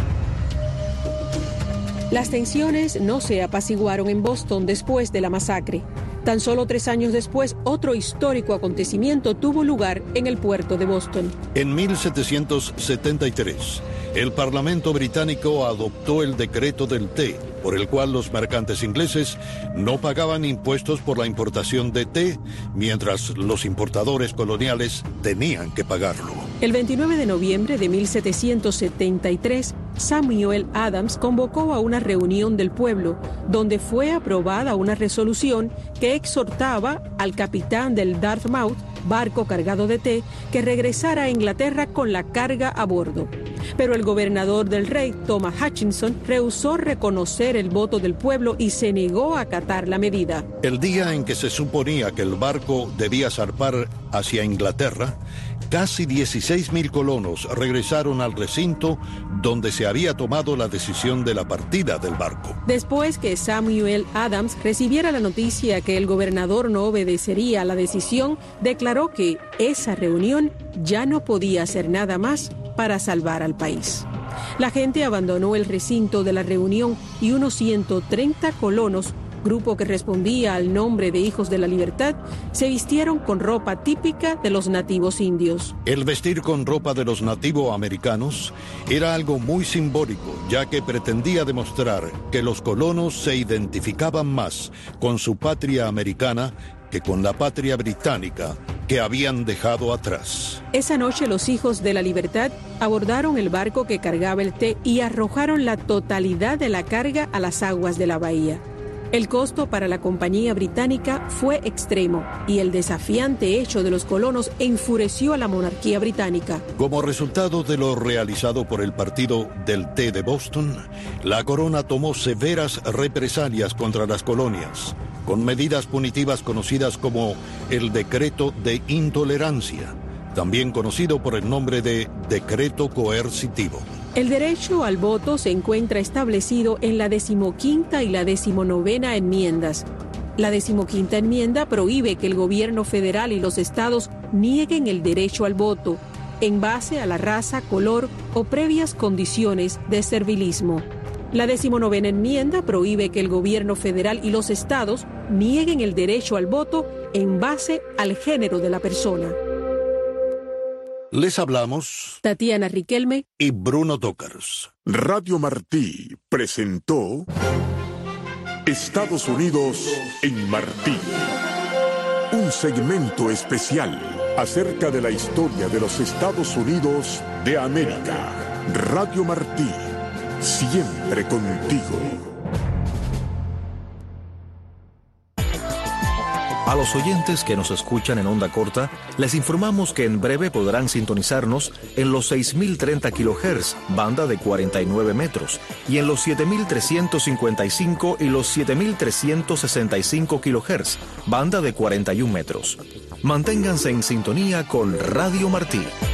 Las tensiones no se apaciguaron en Boston después de la masacre. Tan solo tres años después, otro histórico acontecimiento tuvo lugar en el puerto de Boston.
En mil setecientos setenta y tres, el Parlamento británico adoptó el decreto del té, por el cual los mercantes ingleses no pagaban impuestos por la importación de té, mientras los importadores coloniales tenían que pagarlo.
El veintinueve de noviembre de mil setecientos setenta y tres, Samuel Adams convocó a una reunión del pueblo, donde fue aprobada una resolución que exhortaba al capitán del Dartmouth, barco cargado de té, que regresara a Inglaterra con la carga a bordo. Pero el gobernador del rey, Thomas Hutchinson, rehusó reconocer el voto del pueblo y se negó a acatar la medida.
El día en que se suponía que el barco debía zarpar hacia Inglaterra, casi dieciséis mil colonos regresaron al recinto donde se había tomado la decisión de la partida del barco.
Después que Samuel Adams recibiera la noticia que el gobernador no obedecería a la decisión, declaró que esa reunión ya no podía hacer nada más para salvar al país. La gente abandonó el recinto de la reunión y unos ciento treinta colonos, grupo que respondía al nombre de Hijos de la Libertad, se vistieron con ropa típica de los nativos indios.
El vestir con ropa de los nativoamericanos era algo muy simbólico, ya que pretendía demostrar que los colonos se identificaban más con su patria americana que con la patria británica que habían dejado atrás.
Esa noche los Hijos de la Libertad abordaron el barco que cargaba el té y arrojaron la totalidad de la carga a las aguas de la bahía. El costo para la compañía británica fue extremo y el desafiante hecho de los colonos enfureció a la monarquía británica.
Como resultado de lo realizado por el partido del té de Boston, la corona tomó severas represalias contra las colonias, con medidas punitivas conocidas como el Decreto de Intolerancia, también conocido por el nombre de Decreto Coercitivo.
El derecho al voto se encuentra establecido en la decimoquinta y la decimonovena enmiendas. La decimoquinta enmienda prohíbe que el gobierno federal y los estados nieguen el derecho al voto en base a la raza, color o previas condiciones de servilismo. La decimonovena enmienda prohíbe que el gobierno federal y los estados nieguen el derecho al voto en base al género de la persona.
Les hablamos
Tatiana Riquelme
y Bruno Tócars.
Radio Martí presentó Estados Unidos en Martí. Un segmento especial acerca de la historia de los Estados Unidos de América. Radio Martí, siempre contigo.
A los oyentes que nos escuchan en onda corta, les informamos que en breve podrán sintonizarnos en los seis mil treinta kilohertz, banda de cuarenta y nueve metros, y en los siete mil trescientos cincuenta y cinco y los siete mil trescientos sesenta y cinco kilohertz, banda de cuarenta y un metros. Manténganse en sintonía con Radio Martí.